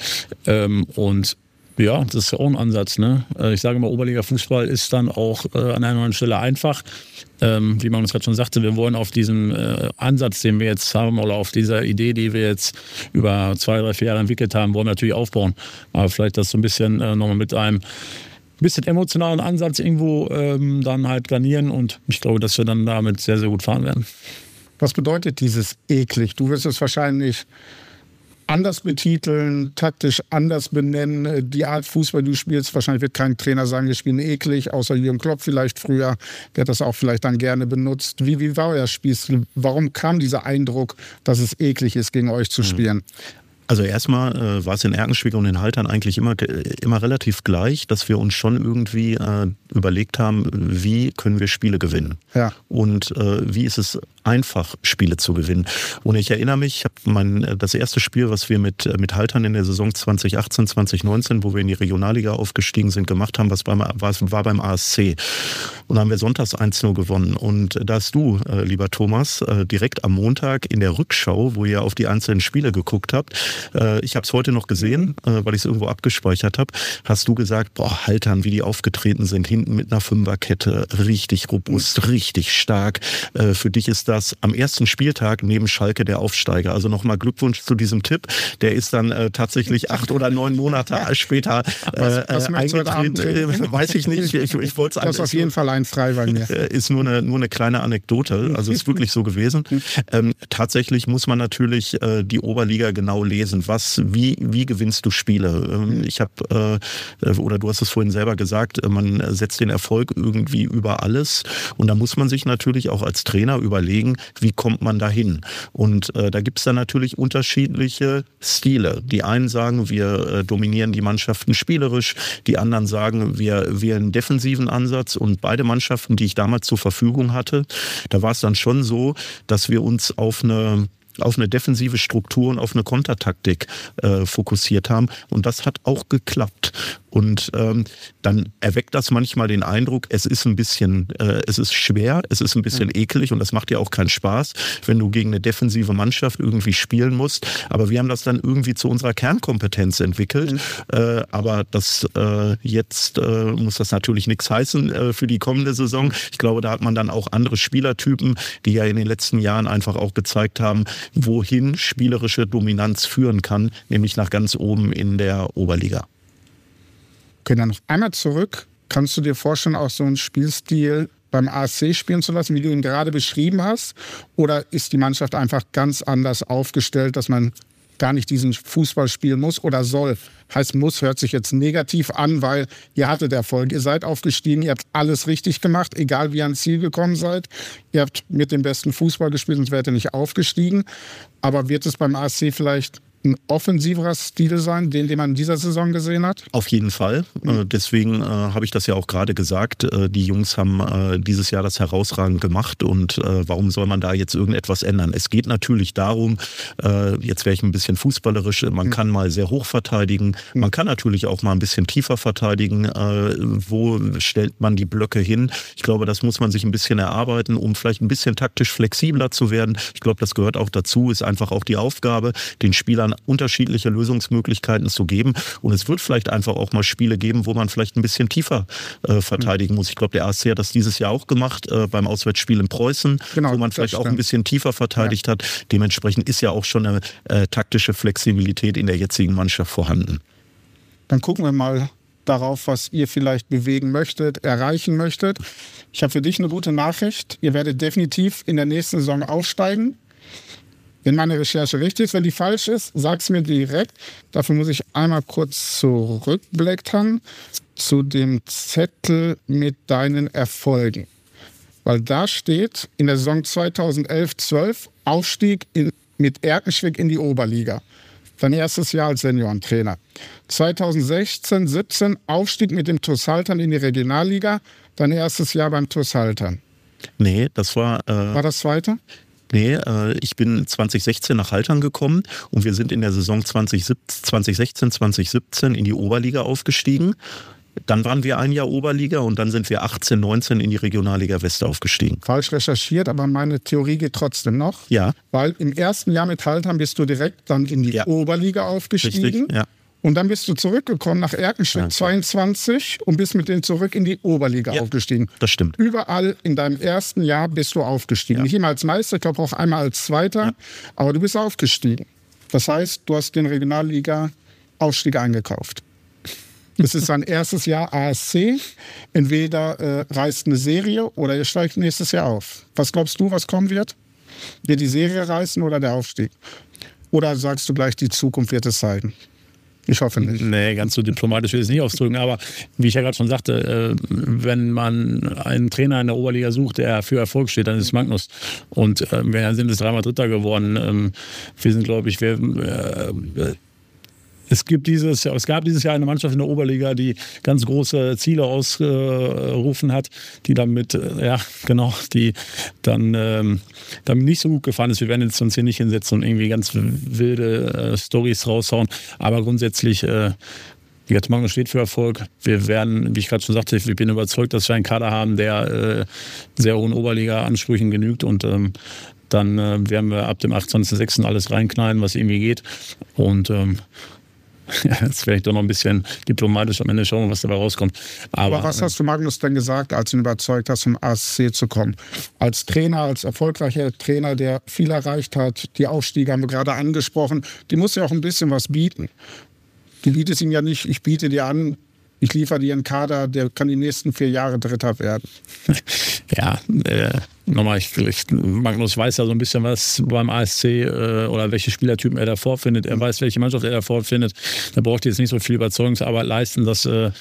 Und ja, das ist ja auch ein Ansatz. Ne? Ich sage mal, Oberliga-Fußball ist dann auch an einer oder anderen Stelle einfach. Wie man uns gerade schon sagte, wir wollen auf diesem Ansatz, den wir jetzt haben, oder auf dieser Idee, die wir jetzt über 2, 3, 4 Jahre entwickelt haben, wollen wir natürlich aufbauen. Aber vielleicht das so ein bisschen nochmal mit einem bisschen emotionalen Ansatz irgendwo dann halt garnieren. Und ich glaube, dass wir dann damit sehr, sehr gut fahren werden. Was bedeutet dieses eklig? Du wirst es wahrscheinlich anders betiteln, taktisch anders benennen. Die Art Fußball, die du spielst, wahrscheinlich wird kein Trainer sagen, wir spielen eklig, außer Jürgen Klopp vielleicht früher, der hat das auch vielleicht dann gerne benutzt. Wie war euer Spielstil? Warum kam dieser Eindruck, dass es eklig ist, gegen euch zu spielen? Also erstmal war es in Erkenschwick und in Haltern eigentlich immer relativ gleich, dass wir uns schon irgendwie überlegt haben, wie können wir Spiele gewinnen. Ja. Und wie ist es einfach, Spiele zu gewinnen. Und ich erinnere mich, ich habe das erste Spiel, was wir mit Haltern in der Saison 2018, 2019, wo wir in die Regionalliga aufgestiegen sind, gemacht haben, war beim ASC. Und da haben wir sonntags 1-0 gewonnen. Und da hast du, lieber Thomas, direkt am Montag in der Rückschau, wo ihr auf die einzelnen Spiele geguckt habt, ich habe es heute noch gesehen, weil ich es irgendwo abgespeichert habe, hast du gesagt, boah, Haltern, wie die aufgetreten sind, hinten mit einer Fünferkette, richtig robust, richtig stark. Für dich ist das am ersten Spieltag neben Schalke der Aufsteiger. Also nochmal Glückwunsch zu diesem Tipp. Der ist dann tatsächlich 8 oder 9 Monate später eingetreten. Weiß ich nicht. Ich wollte es Das ist auf jeden Fall ein frei bei mir. Ist nur eine kleine Anekdote. Also ist wirklich so gewesen. Tatsächlich muss man natürlich die Oberliga genau lesen. Wie gewinnst du Spiele? Ich habe, oder du hast es vorhin selber gesagt, man setzt den Erfolg irgendwie über alles. Und da muss man sich natürlich auch als Trainer überlegen, wie kommt man dahin? Und da gibt es dann natürlich unterschiedliche Stile. Die einen sagen, wir dominieren die Mannschaften spielerisch. Die anderen sagen, wir wählen einen defensiven Ansatz. Und beide Mannschaften, die ich damals zur Verfügung hatte, da war es dann schon so, dass wir uns auf eine defensive Struktur und auf eine Kontertaktik fokussiert haben. Und das hat auch geklappt. Und dann erweckt das manchmal den Eindruck, es ist schwer, es ist ein bisschen eklig und das macht dir auch keinen Spaß, wenn du gegen eine defensive Mannschaft irgendwie spielen musst. Aber wir haben das dann irgendwie zu unserer Kernkompetenz entwickelt. Aber jetzt muss das natürlich nichts heißen für die kommende Saison. Ich glaube, da hat man dann auch andere Spielertypen, die ja in den letzten Jahren einfach auch gezeigt haben, wohin spielerische Dominanz führen kann, nämlich nach ganz oben in der Oberliga. Okay, dann noch einmal zurück. Kannst du dir vorstellen, auch so einen Spielstil beim ASC spielen zu lassen, wie du ihn gerade beschrieben hast? Oder ist die Mannschaft einfach ganz anders aufgestellt, dass man gar nicht diesen Fußball spielen muss oder soll? Heißt muss, hört sich jetzt negativ an, weil ihr hattet Erfolg. Ihr seid aufgestiegen, ihr habt alles richtig gemacht, egal wie ihr ans Ziel gekommen seid. Ihr habt mit dem besten Fußball gespielt, sonst wärt ihr nicht aufgestiegen. Aber wird es beim ASC vielleicht ein offensiverer Stil sein, den man in dieser Saison gesehen hat? Auf jeden Fall. Deswegen habe ich das ja auch gerade gesagt. Die Jungs haben dieses Jahr das herausragend gemacht und warum soll man da jetzt irgendetwas ändern? Es geht natürlich darum, jetzt wäre ich ein bisschen fußballerisch, man kann mal sehr hoch verteidigen, man kann natürlich auch mal ein bisschen tiefer verteidigen. Wo stellt man die Blöcke hin? Ich glaube, das muss man sich ein bisschen erarbeiten, um vielleicht ein bisschen taktisch flexibler zu werden. Ich glaube, das gehört auch dazu, ist einfach auch die Aufgabe, den Spielern unterschiedliche Lösungsmöglichkeiten zu geben. Und es wird vielleicht einfach auch mal Spiele geben, wo man vielleicht ein bisschen tiefer verteidigen muss. Ich glaube, der ASC hat das dieses Jahr auch gemacht, beim Auswärtsspiel in Preußen, wo man vielleicht auch ein bisschen tiefer verteidigt hat. Dementsprechend ist ja auch schon eine taktische Flexibilität in der jetzigen Mannschaft vorhanden. Dann gucken wir mal darauf, was ihr vielleicht bewegen möchtet, erreichen möchtet. Ich habe für dich eine gute Nachricht. Ihr werdet definitiv in der nächsten Saison aufsteigen. Wenn meine Recherche richtig ist, wenn die falsch ist, sag's mir direkt. Dafür muss ich einmal kurz zurückblättern zu dem Zettel mit deinen Erfolgen. Weil da steht in der Saison 2011/12 Aufstieg mit Erkenschwick in die Oberliga. Dein erstes Jahr als Seniorentrainer. 2016/17 Aufstieg mit dem TuS Haltern in die Regionalliga. Dein erstes Jahr beim TuS Haltern. Nee, das war... War das zweite? Nee, ich bin 2016 nach Haltern gekommen und wir sind in der Saison 2016, 2017 in die Oberliga aufgestiegen. Dann waren wir ein Jahr Oberliga und dann sind wir 18, 19 in die Regionalliga West aufgestiegen. Falsch recherchiert, aber meine Theorie geht trotzdem noch. Ja. Weil im ersten Jahr mit Haltern bist du direkt dann in die Oberliga aufgestiegen. Richtig, ja. Und dann bist du zurückgekommen nach Erkenschwick 22 und bist mit denen zurück in die Oberliga aufgestiegen. Das stimmt. Überall in deinem ersten Jahr bist du aufgestiegen. Nicht immer als Meister, ich glaube auch einmal als Zweiter, aber du bist aufgestiegen. Das heißt, du hast den Regionalliga-Aufstieg eingekauft. Das ist dein erstes Jahr ASC. Entweder reißt eine Serie oder ihr steigt nächstes Jahr auf. Was glaubst du, was kommen wird? Wird die Serie reißen oder der Aufstieg? Oder sagst du gleich, die Zukunft wird es zeigen? Ich hoffe nicht. Nee, ganz so diplomatisch will ich es nicht ausdrücken. Aber wie ich ja gerade schon sagte, wenn man einen Trainer in der Oberliga sucht, der für Erfolg steht, dann ist es Magnus. Und wir sind jetzt 3-mal Dritter geworden. Wir sind, glaube ich, es gab dieses Jahr eine Mannschaft in der Oberliga, die ganz große Ziele ausgerufen hat, die damit, die dann nicht so gut gefahren ist. Wir werden jetzt uns hier nicht hinsetzen und irgendwie ganz wilde Storys raushauen. Aber grundsätzlich, Magnus steht für Erfolg. Wir werden, wie ich gerade schon sagte, ich bin überzeugt, dass wir einen Kader haben, der sehr hohen Oberliga-Ansprüchen genügt und dann werden wir ab dem 28.06. alles reinknallen, was irgendwie geht. Und jetzt werde ich doch noch ein bisschen diplomatisch am Ende schauen, was dabei rauskommt. Aber was hast du Magnus denn gesagt, als du ihn überzeugt hast, zum ASC zu kommen? Als Trainer, als erfolgreicher Trainer, der viel erreicht hat, die Aufstiege haben wir gerade angesprochen, die muss ja auch ein bisschen was bieten. Du bietest ihm ja nicht, ich biete dir an, ich liefere dir einen Kader, der kann die nächsten 4 Jahre Dritter werden. Ja, nochmal, Magnus weiß ja so ein bisschen was beim ASC oder welche Spielertypen er da vorfindet. Er weiß, welche Mannschaft er da vorfindet. Da braucht er jetzt nicht so viel Überzeugungsarbeit leisten, dass er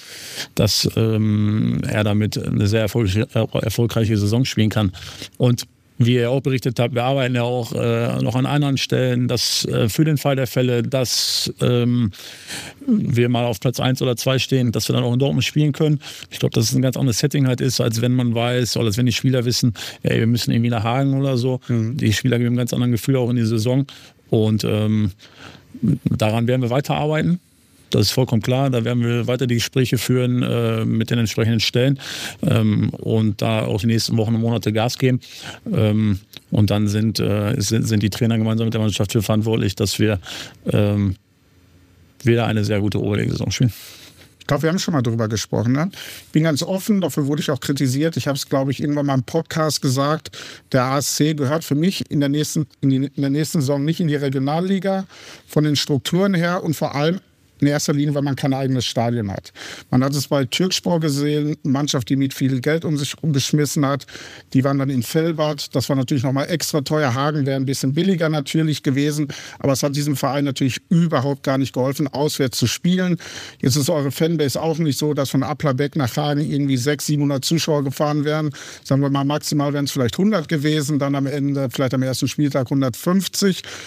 damit eine sehr erfolgreiche Saison spielen kann. Und wie ihr auch berichtet habt, wir arbeiten ja auch noch an anderen Stellen, dass für den Fall der Fälle, dass wir mal auf Platz 1 oder 2 stehen, dass wir dann auch in Dortmund spielen können. Ich glaube, dass es ein ganz anderes Setting halt ist, als wenn man weiß, oder als wenn die Spieler wissen, ey, wir müssen irgendwie nach Hagen oder so. Die Spieler geben ein ganz anderes Gefühl auch in die Saison. Und daran werden wir weiterarbeiten. Das ist vollkommen klar. Da werden wir weiter die Gespräche führen mit den entsprechenden Stellen und da auch die nächsten Wochen und Monate Gas geben. Und dann sind die Trainer gemeinsam mit der Mannschaft für verantwortlich, dass wir wieder eine sehr gute Oberliga-Saison spielen. Ich glaube, wir haben schon mal drüber gesprochen. Ne? Ich bin ganz offen, dafür wurde ich auch kritisiert. Ich habe es, glaube ich, irgendwann mal im Podcast gesagt. Der ASC gehört für mich in der nächsten Saison nicht in die Regionalliga, von den Strukturen her und vor allem in erster Linie, weil man kein eigenes Stadion hat. Man hat es bei Türkspor gesehen, eine Mannschaft, die mit viel Geld um sich geschmissen hat. Die waren dann in Velbert. Das war natürlich nochmal extra teuer. Hagen wäre ein bisschen billiger natürlich gewesen. Aber es hat diesem Verein natürlich überhaupt gar nicht geholfen, auswärts zu spielen. Jetzt ist eure Fanbase auch nicht so, dass von Applerbeck nach Hagen irgendwie 600, 700 Zuschauer gefahren wären. Sagen wir mal, maximal wären es vielleicht 100 gewesen. Dann am Ende, vielleicht am ersten Spieltag 150.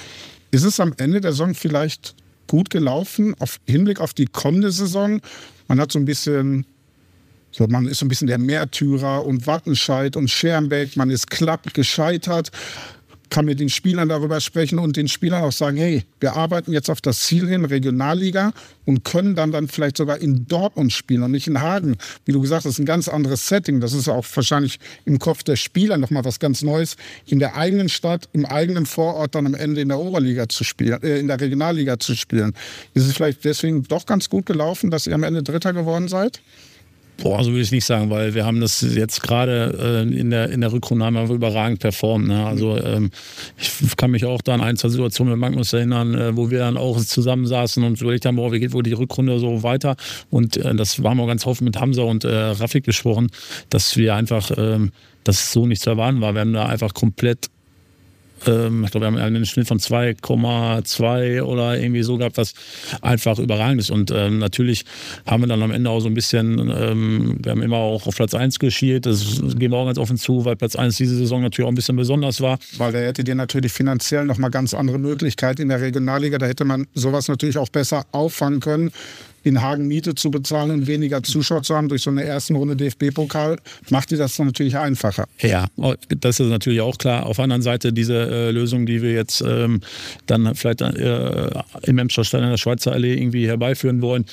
Ist es am Ende der Saison vielleicht gut gelaufen, Hinblick auf die kommende Saison? Man hat man ist so ein bisschen der Märtyrer und Wattenscheid und Schermbeck, man ist klapp gescheitert. Kann mit den Spielern darüber sprechen und den Spielern auch sagen, hey, wir arbeiten jetzt auf das Ziel hin, Regionalliga, und können dann vielleicht sogar in Dortmund spielen und nicht in Hagen. Wie du gesagt hast, ein ganz anderes Setting. Das ist auch wahrscheinlich im Kopf der Spieler nochmal was ganz Neues, in der eigenen Stadt, im eigenen Vorort dann am Ende in der Oberliga zu spielen, in der Regionalliga zu spielen. Ist es vielleicht deswegen doch ganz gut gelaufen, dass ihr am Ende Dritter geworden seid? Boah, so würde ich nicht sagen, weil wir haben das jetzt gerade in der Rückrunde haben wir überragend performt. Ne? Also ich kann mich auch da an ein, zwei Situationen mit Magnus erinnern, wo wir dann auch zusammensaßen und überlegt haben, boah, wie geht wohl die Rückrunde so weiter? Und das waren wir ganz oft mit Hamza und Rafik besprochen, dass wir einfach, dass es so nicht zu erwarten war. Wir haben da einfach komplett, ich glaube, wir haben einen Schnitt von 2,2 oder irgendwie so gehabt, was einfach überragend ist. Und natürlich haben wir dann am Ende auch so ein bisschen, wir haben immer auch auf Platz 1 geschielt. Das gehen wir auch ganz offen zu, weil Platz 1 diese Saison natürlich auch ein bisschen besonders war. Weil da hättet ihr natürlich finanziell nochmal ganz andere Möglichkeiten in der Regionalliga. Da hätte man sowas natürlich auch besser auffangen können. In Hagen Miete zu bezahlen und weniger Zuschauer zu haben durch so eine ersten Runde DFB-Pokal, macht dir das dann natürlich einfacher. Ja, das ist natürlich auch klar. Auf der anderen Seite diese Lösung, die wir jetzt dann vielleicht im Emscher Stadion in der Schweizer Allee irgendwie herbeiführen wollen,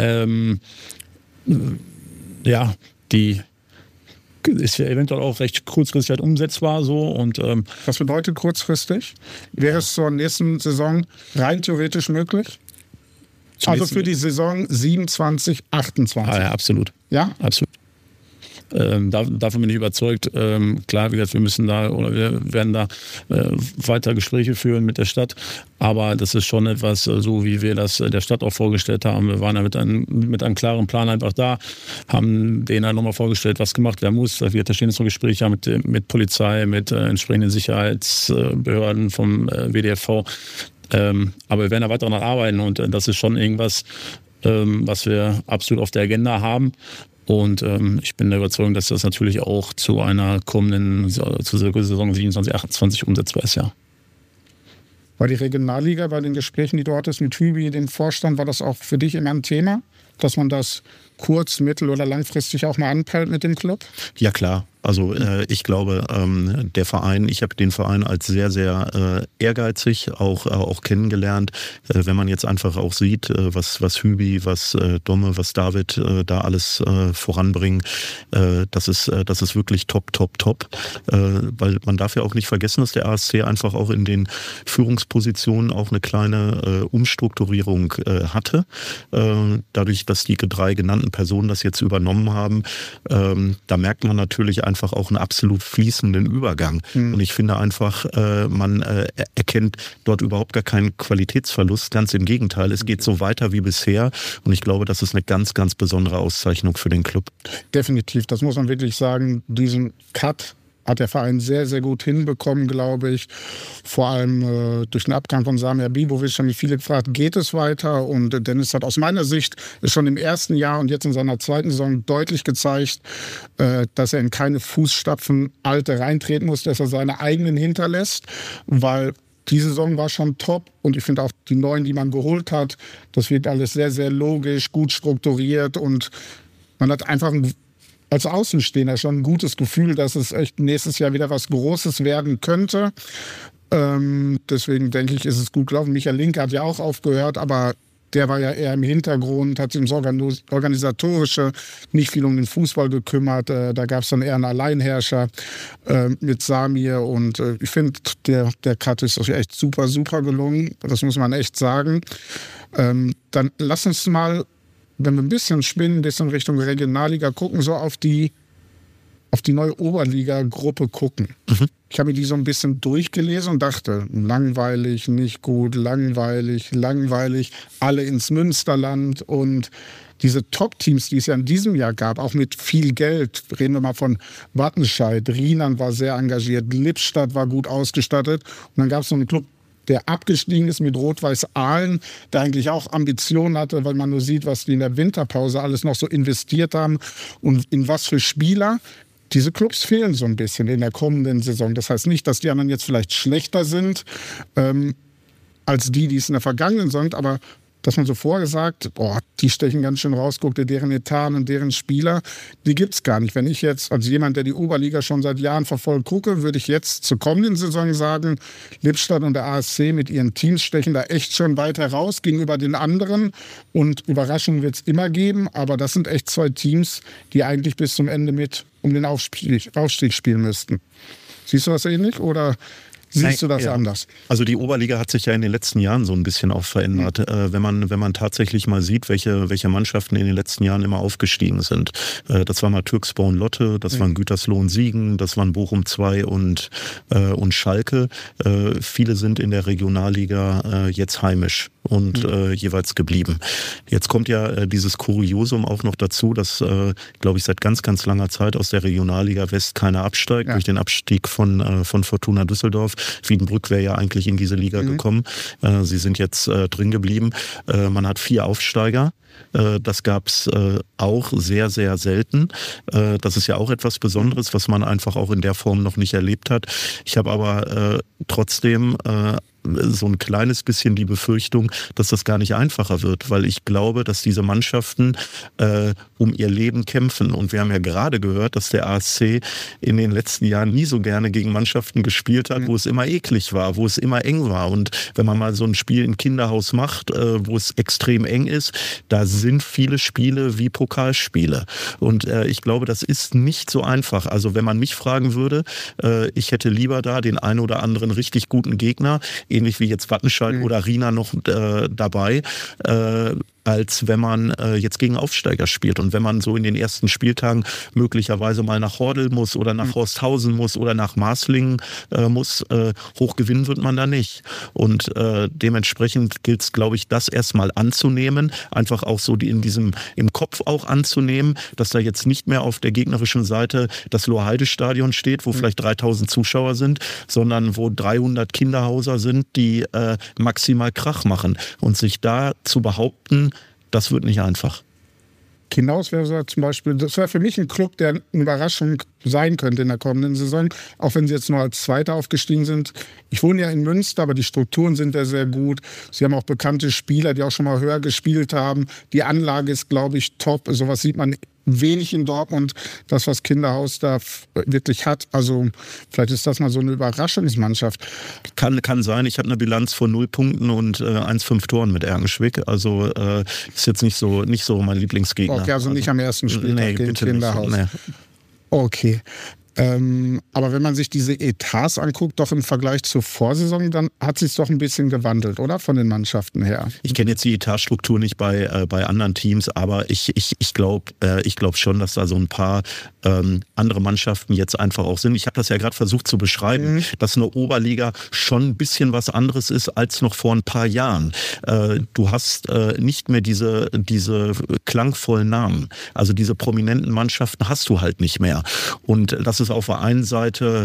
ja, die ist ja eventuell auch recht kurzfristig halt umsetzbar so. Und was bedeutet kurzfristig? Wäre es zur nächsten Saison rein theoretisch möglich? Also für die Saison 27, 28. Ja, absolut. Ja? Absolut. Davon bin ich überzeugt. Klar, wie gesagt, wir werden da weiter Gespräche führen mit der Stadt. Aber das ist schon etwas, so wie wir das der Stadt auch vorgestellt haben. Wir waren ja mit einem klaren Plan einfach da, haben denen halt nochmal vorgestellt, was gemacht werden muss. Da stehen jetzt noch Gespräche mit Polizei, mit entsprechenden Sicherheitsbehörden vom WDFV. Aber wir werden da weiter daran arbeiten und das ist schon irgendwas, was wir absolut auf der Agenda haben. Und ich bin der Überzeugung, dass das natürlich auch zu einer kommenden Saison 27, 28 umsetzbar ist, ja. War die Regionalliga bei den Gesprächen, die du hattest mit Hübi, dem Vorstand, war das auch für dich immer ein Thema, dass man das kurz-, mittel- oder langfristig auch mal anpeilt mit dem Club? Ja, klar. Also ich glaube, ich habe den Verein als sehr, sehr ehrgeizig auch kennengelernt. Wenn man jetzt einfach auch sieht, was Hübi, was Domme, was David da alles voranbringen, das ist wirklich top. Weil man darf ja auch nicht vergessen, dass der ASC einfach auch in den Führungspositionen auch eine kleine Umstrukturierung hatte. Dadurch, dass die drei genannten Personen das jetzt übernommen haben, da merkt man natürlich einfach auch einen absolut fließenden Übergang. Und ich finde einfach, man erkennt dort überhaupt gar keinen Qualitätsverlust. Ganz im Gegenteil, es geht so weiter wie bisher. Und ich glaube, das ist eine ganz, ganz besondere Auszeichnung für den Club. Definitiv, das muss man wirklich sagen. Diesen Cut hat der Verein sehr, sehr gut hinbekommen, glaube ich. Vor allem durch den Abgang von Samir Bibovic haben mich viele gefragt, geht es weiter? Und Dennis hat aus meiner Sicht schon im ersten Jahr und jetzt in seiner zweiten Saison deutlich gezeigt, dass er in keine Fußstapfen Alte reintreten muss, dass er seine eigenen hinterlässt, weil die Saison war schon top und ich finde auch die neuen, die man geholt hat, das wird alles sehr, sehr logisch, gut strukturiert und man hat einfach als Außenstehender schon ein gutes Gefühl, dass es echt nächstes Jahr wieder was Großes werden könnte. Deswegen denke ich, ist es gut gelaufen. Michael Linke hat ja auch aufgehört, aber der war ja eher im Hintergrund, hat sich ums Organisatorische nicht viel um den Fußball gekümmert. Da gab es dann eher einen Alleinherrscher mit Samir. Und ich finde, der Cut ist echt super, super gelungen. Das muss man echt sagen. Dann lass uns mal, wenn wir ein bisschen spinnen, ein bisschen Richtung Regionalliga gucken, so auf die neue Oberliga-Gruppe gucken. Ich habe mir die so ein bisschen durchgelesen und dachte, langweilig, nicht gut, langweilig, alle ins Münsterland. Und diese Top-Teams, die es ja in diesem Jahr gab, auch mit viel Geld, reden wir mal von Wattenscheid, Rienan war sehr engagiert, Lippstadt war gut ausgestattet. Und dann gab es so einen Club, der abgestiegen ist mit Rot-Weiß Aalen, der eigentlich auch Ambitionen hatte, weil man nur sieht, was die in der Winterpause alles noch so investiert haben und in was für Spieler. Diese Clubs fehlen so ein bisschen in der kommenden Saison. Das heißt nicht, dass die anderen jetzt vielleicht schlechter sind, als die es in der vergangenen Saison, aber dass man so vorgesagt, die stechen ganz schön raus, guck dir deren Etat und deren Spieler, die gibt's gar nicht. Wenn ich jetzt als jemand, der die Oberliga schon seit Jahren verfolgt gucke, würde ich jetzt zur kommenden Saison sagen, Lippstadt und der ASC mit ihren Teams stechen da echt schon weit heraus gegenüber den anderen und Überraschungen wird's immer geben, aber das sind echt 2 Teams, die eigentlich bis zum Ende mit um den Aufstieg spielen müssten. Siehst du das ähnlich oder siehst du das anders? Also die Oberliga hat sich ja in den letzten Jahren so ein bisschen auch verändert. Wenn man tatsächlich mal sieht, welche Mannschaften in den letzten Jahren immer aufgestiegen sind. Das war mal Türkspor und Lotte, das waren Gütersloh und Siegen, das waren Bochum 2 und Schalke. Viele sind in der Regionalliga jetzt heimisch und jeweils geblieben. Jetzt kommt ja dieses Kuriosum auch noch dazu, dass, glaube ich, seit ganz, ganz langer Zeit aus der Regionalliga West keiner absteigt, durch den Abstieg von Fortuna Düsseldorf. Wiedenbrück wäre ja eigentlich in diese Liga gekommen. Sie sind jetzt drin geblieben. Man hat 4 Aufsteiger. Das gab's auch sehr, sehr selten. Das ist ja auch etwas Besonderes, was man einfach auch in der Form noch nicht erlebt hat. Ich habe aber trotzdem so ein kleines bisschen die Befürchtung, dass das gar nicht einfacher wird, weil ich glaube, dass diese Mannschaften um ihr Leben kämpfen. Und wir haben ja gerade gehört, dass der ASC in den letzten Jahren nie so gerne gegen Mannschaften gespielt hat, wo es immer eklig war, wo es immer eng war. Und wenn man mal so ein Spiel im Kinderhaus macht, wo es extrem eng ist, da sind viele Spiele wie Pokalspiele. Und ich glaube, das ist nicht so einfach. Also wenn man mich fragen würde, ich hätte lieber da den einen oder anderen richtig guten Gegner, ähnlich wie jetzt Wattenscheid oder Rina noch dabei, als wenn man jetzt gegen Aufsteiger spielt. Und wenn man so in den ersten Spieltagen möglicherweise mal nach Hordel muss oder nach Horsthausen muss oder nach Marslingen muss, hoch gewinnen wird man da nicht. Und dementsprechend gilt es, glaube ich, das erstmal anzunehmen, einfach auch so im Kopf auch anzunehmen, dass da jetzt nicht mehr auf der gegnerischen Seite das Lohr-Heide-Stadion steht, wo vielleicht 3000 Zuschauer sind, sondern wo 300 Kinderhauser sind, die maximal Krach machen. Und sich da zu behaupten, das wird nicht einfach. Kinderhaus wäre zum Beispiel, das wäre für mich ein Club, der eine Überraschung sein könnte in der kommenden Saison, auch wenn sie jetzt nur als Zweiter aufgestiegen sind. Ich wohne ja in Münster, aber die Strukturen sind ja sehr gut. Sie haben auch bekannte Spieler, die auch schon mal höher gespielt haben. Die Anlage ist, glaube ich, top. Sowas sieht man wenig in Dortmund, das, was Kinderhaus da wirklich hat. Also vielleicht ist das mal so eine Überraschungsmannschaft. Kann sein. Ich habe eine Bilanz von 0 Punkten und 1,5 Toren mit Ergenschwick. Also ist jetzt nicht so mein Lieblingsgegner. Okay, also nicht am ersten Spieltag gegen Kinderhaus. Nee. Okay. Aber wenn man sich diese Etats anguckt, doch im Vergleich zur Vorsaison, dann hat sich doch ein bisschen gewandelt, oder? Von den Mannschaften her. Ich kenne jetzt die Etatstruktur nicht bei anderen Teams, aber ich glaube schon, dass da so ein paar andere Mannschaften jetzt einfach auch sind. Ich habe das ja gerade versucht zu beschreiben, dass eine Oberliga schon ein bisschen was anderes ist als noch vor ein paar Jahren. Du hast nicht mehr diese klangvollen Namen. Also diese prominenten Mannschaften hast du halt nicht mehr. Und das ist auf der einen Seite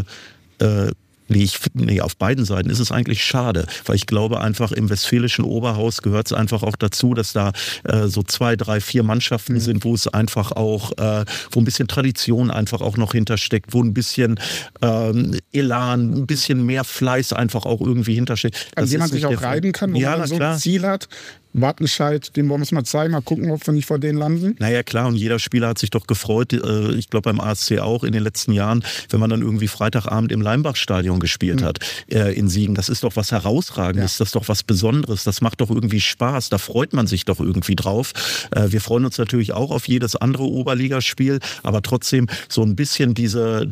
auf beiden Seiten ist es eigentlich schade, weil ich glaube einfach im westfälischen Oberhaus gehört es einfach auch dazu, dass da so 2, 3, 4 Mannschaften sind, wo es einfach auch, wo ein bisschen Tradition einfach auch noch hintersteckt, wo ein bisschen Elan, ein bisschen mehr Fleiß einfach auch irgendwie hintersteckt. An dem man sich auch reiben kann, wo man so ein Ziel hat. Wattenscheid, den wollen wir uns mal zeigen, mal gucken, ob wir nicht vor denen landen. Naja, klar, und jeder Spieler hat sich doch gefreut, ich glaube beim ASC auch in den letzten Jahren, wenn man dann irgendwie Freitagabend im Leimbach-Stadion gespielt hat in Siegen. Das ist doch was Herausragendes, das ist doch was Besonderes, das macht doch irgendwie Spaß, da freut man sich doch irgendwie drauf. Wir freuen uns natürlich auch auf jedes andere Oberligaspiel, aber trotzdem so ein bisschen dieser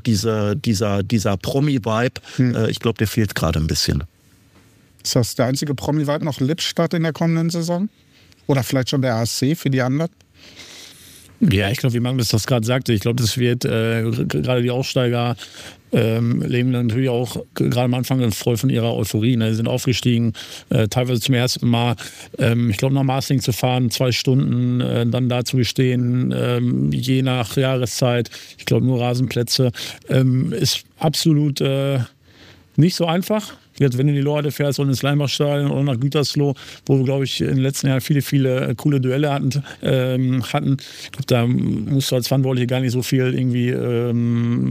Promi-Vibe, ich glaube, der fehlt gerade ein bisschen. Ist das der einzige Promi-Vibe noch Lippstadt in der kommenden Saison? Oder vielleicht schon der ASC für die anderen? Ja, ich glaube, wie Magnus das gerade sagte, ich glaube, das wird gerade die Aufsteiger leben natürlich auch gerade am Anfang voll von ihrer Euphorie. Ne? Sie sind aufgestiegen, teilweise zum ersten Mal. Ich glaube, nach Marslingen zu fahren, 2 Stunden, dann da zu stehen, je nach Jahreszeit. Ich glaube, nur Rasenplätze. Ist absolut nicht so einfach. Jetzt, wenn du in die Lohr-Heide fährst und ins Leimbach-Stadion oder nach Gütersloh, wo wir, glaube ich, in den letzten Jahren viele coole Duelle hatten. Ich glaube, da musst du als Verantwortliche gar nicht so viel irgendwie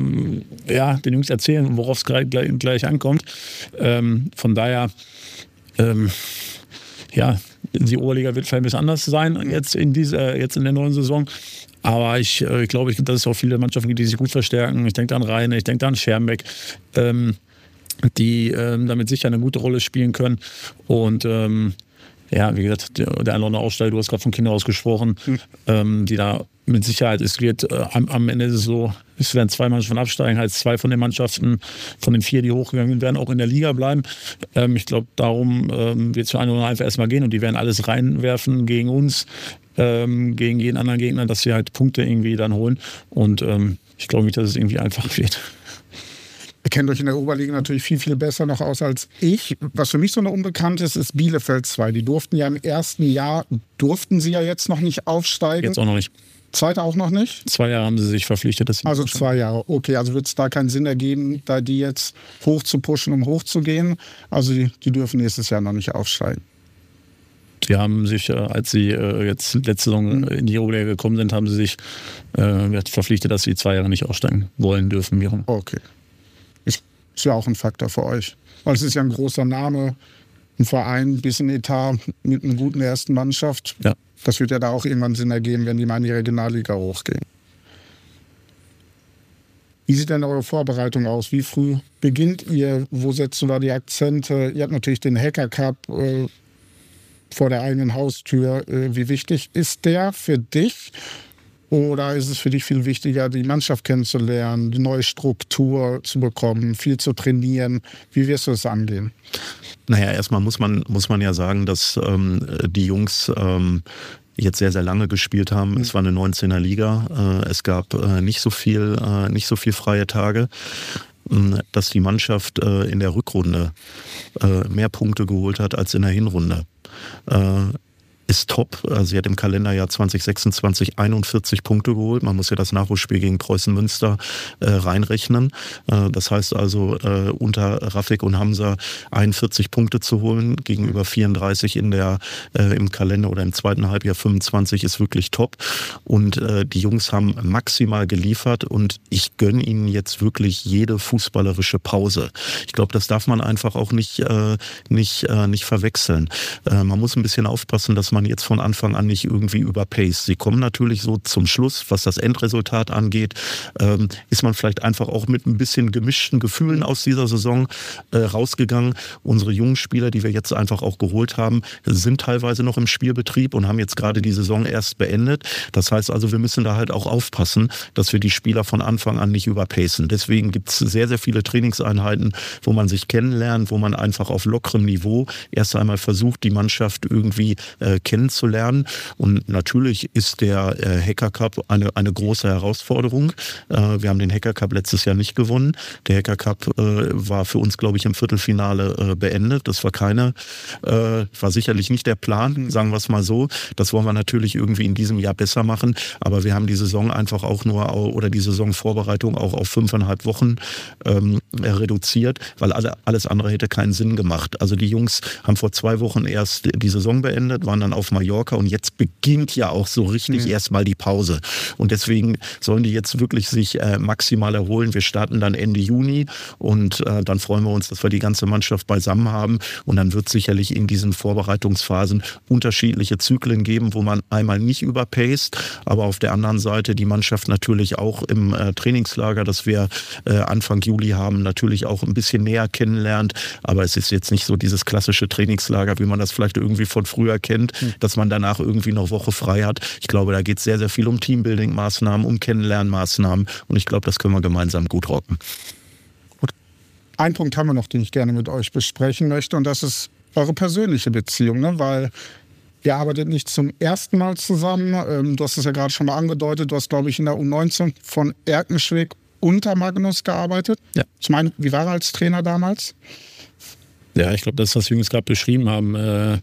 den Jungs erzählen, worauf es gleich ankommt. Von daher Ja, die Oberliga wird vielleicht ein bisschen anders sein jetzt in der neuen Saison. Aber ich glaube, dass es auch viele Mannschaften gibt, die sich gut verstärken. Ich denke da an Rheine, ich denke da an Schermbeck, die damit sicher eine gute Rolle spielen können. Und ja, wie gesagt, der eine oder andere Aussteiger, du hast gerade von Kindern ausgesprochen, die da mit Sicherheit, es wird am Ende ist es so, es werden 2 Mannschaften absteigen, heißt 2 von den Mannschaften, von den 4, die hochgegangen sind, werden auch in der Liga bleiben. Ich glaube, darum wird es für eine oder andere einfach erstmal gehen und die werden alles reinwerfen gegen uns, gegen jeden anderen Gegner, dass sie halt Punkte irgendwie dann holen. Und ich glaube nicht, dass es irgendwie einfach wird. Ihr kennt euch in der Oberliga natürlich viel, viel besser noch aus als ich. Was für mich so eine Unbekannte ist Bielefeld 2. Die durften ja im ersten Jahr, sie ja jetzt noch nicht aufsteigen. Jetzt auch noch nicht. Zweite auch noch nicht? 2 Jahre haben sie sich verpflichtet. Also 2 Jahre, okay. Also wird es da keinen Sinn ergeben, da die jetzt hoch zu pushen, um hochzugehen. Also die dürfen nächstes Jahr noch nicht aufsteigen. Sie haben sich, als sie jetzt letzte Saison in die Oberliga gekommen sind, haben sie sich verpflichtet, dass sie 2 Jahre nicht aufsteigen wollen, dürfen. Okay. Ist ja auch ein Faktor für euch. Weil es ist ja ein großer Name, ein Verein, ein bisschen Etat mit einer guten ersten Mannschaft. Ja. Das wird ja da auch irgendwann Sinn ergeben, wenn die mal in die Regionalliga hochgehen. Wie sieht denn eure Vorbereitung aus? Wie früh beginnt ihr? Wo setzt du da die Akzente? Ihr habt natürlich den Hacker Cup vor der eigenen Haustür. Wie wichtig ist der für dich? Oder ist es für dich viel wichtiger, die Mannschaft kennenzulernen, die neue Struktur zu bekommen, viel zu trainieren? Wie wirst du das angehen? Naja, erstmal muss man ja sagen, dass die Jungs jetzt sehr, sehr lange gespielt haben. Es war eine 19er Liga. Es gab nicht so viel freie Tage. Dass die Mannschaft in der Rückrunde mehr Punkte geholt hat als in der Hinrunde. Ist top. Sie hat im Kalenderjahr 2026 41 Punkte geholt. Man muss ja das Nachholspiel gegen Preußen Münster reinrechnen. Das heißt also, unter Rafik und Hamza 41 Punkte zu holen, gegenüber 34 im Kalender oder im zweiten Halbjahr 25 ist wirklich top. Und die Jungs haben maximal geliefert und ich gönne ihnen jetzt wirklich jede fußballerische Pause. Ich glaube, das darf man einfach auch nicht verwechseln. Man muss ein bisschen aufpassen, dass man jetzt von Anfang an nicht irgendwie überpaced. Sie kommen natürlich so zum Schluss, was das Endresultat angeht, ist man vielleicht einfach auch mit ein bisschen gemischten Gefühlen aus dieser Saison rausgegangen. Unsere jungen Spieler, die wir jetzt einfach auch geholt haben, sind teilweise noch im Spielbetrieb und haben jetzt gerade die Saison erst beendet. Das heißt also, wir müssen da halt auch aufpassen, dass wir die Spieler von Anfang an nicht überpacen. Deswegen gibt es sehr, sehr viele Trainingseinheiten, wo man sich kennenlernt, wo man einfach auf lockerem Niveau erst einmal versucht, die Mannschaft irgendwie kennenzulernen. Und natürlich ist der Hacker Cup eine große Herausforderung. Wir haben den Hacker Cup letztes Jahr nicht gewonnen. Der Hacker Cup war für uns, glaube ich, im Viertelfinale beendet. Das war sicherlich nicht der Plan, sagen wir es mal so. Das wollen wir natürlich irgendwie in diesem Jahr besser machen. Aber wir haben die Saison einfach auch oder die Saisonvorbereitung auch auf 5,5 Wochen reduziert, weil alles andere hätte keinen Sinn gemacht. Also die Jungs haben vor 2 Wochen erst die Saison beendet, waren dann auf Mallorca und jetzt beginnt ja auch so richtig erstmal die Pause. Und deswegen sollen die jetzt wirklich sich maximal erholen. Wir starten dann Ende Juni und dann freuen wir uns, dass wir die ganze Mannschaft beisammen haben und dann wird es sicherlich in diesen Vorbereitungsphasen unterschiedliche Zyklen geben, wo man einmal nicht überpaced, aber auf der anderen Seite die Mannschaft natürlich auch im Trainingslager, das wir Anfang Juli haben, natürlich auch ein bisschen näher kennenlernt, aber es ist jetzt nicht so dieses klassische Trainingslager, wie man das vielleicht irgendwie von früher kennt, dass man danach irgendwie noch Woche frei hat. Ich glaube, da geht es sehr, sehr viel um Teambuilding-Maßnahmen, um Kennenlernmaßnahmen und ich glaube, das können wir gemeinsam gut rocken. Gut. Einen Punkt haben wir noch, den ich gerne mit euch besprechen möchte und das ist eure persönliche Beziehung, ne? Weil ihr arbeitet nicht zum ersten Mal zusammen. Du hast es ja gerade schon mal angedeutet. Du hast, glaube ich, in der U19 von Erkenschwick unter Magnus gearbeitet. Ja. Ich meine, wie war er als Trainer damals? Ja, ich glaube, das, was wir uns gerade beschrieben haben,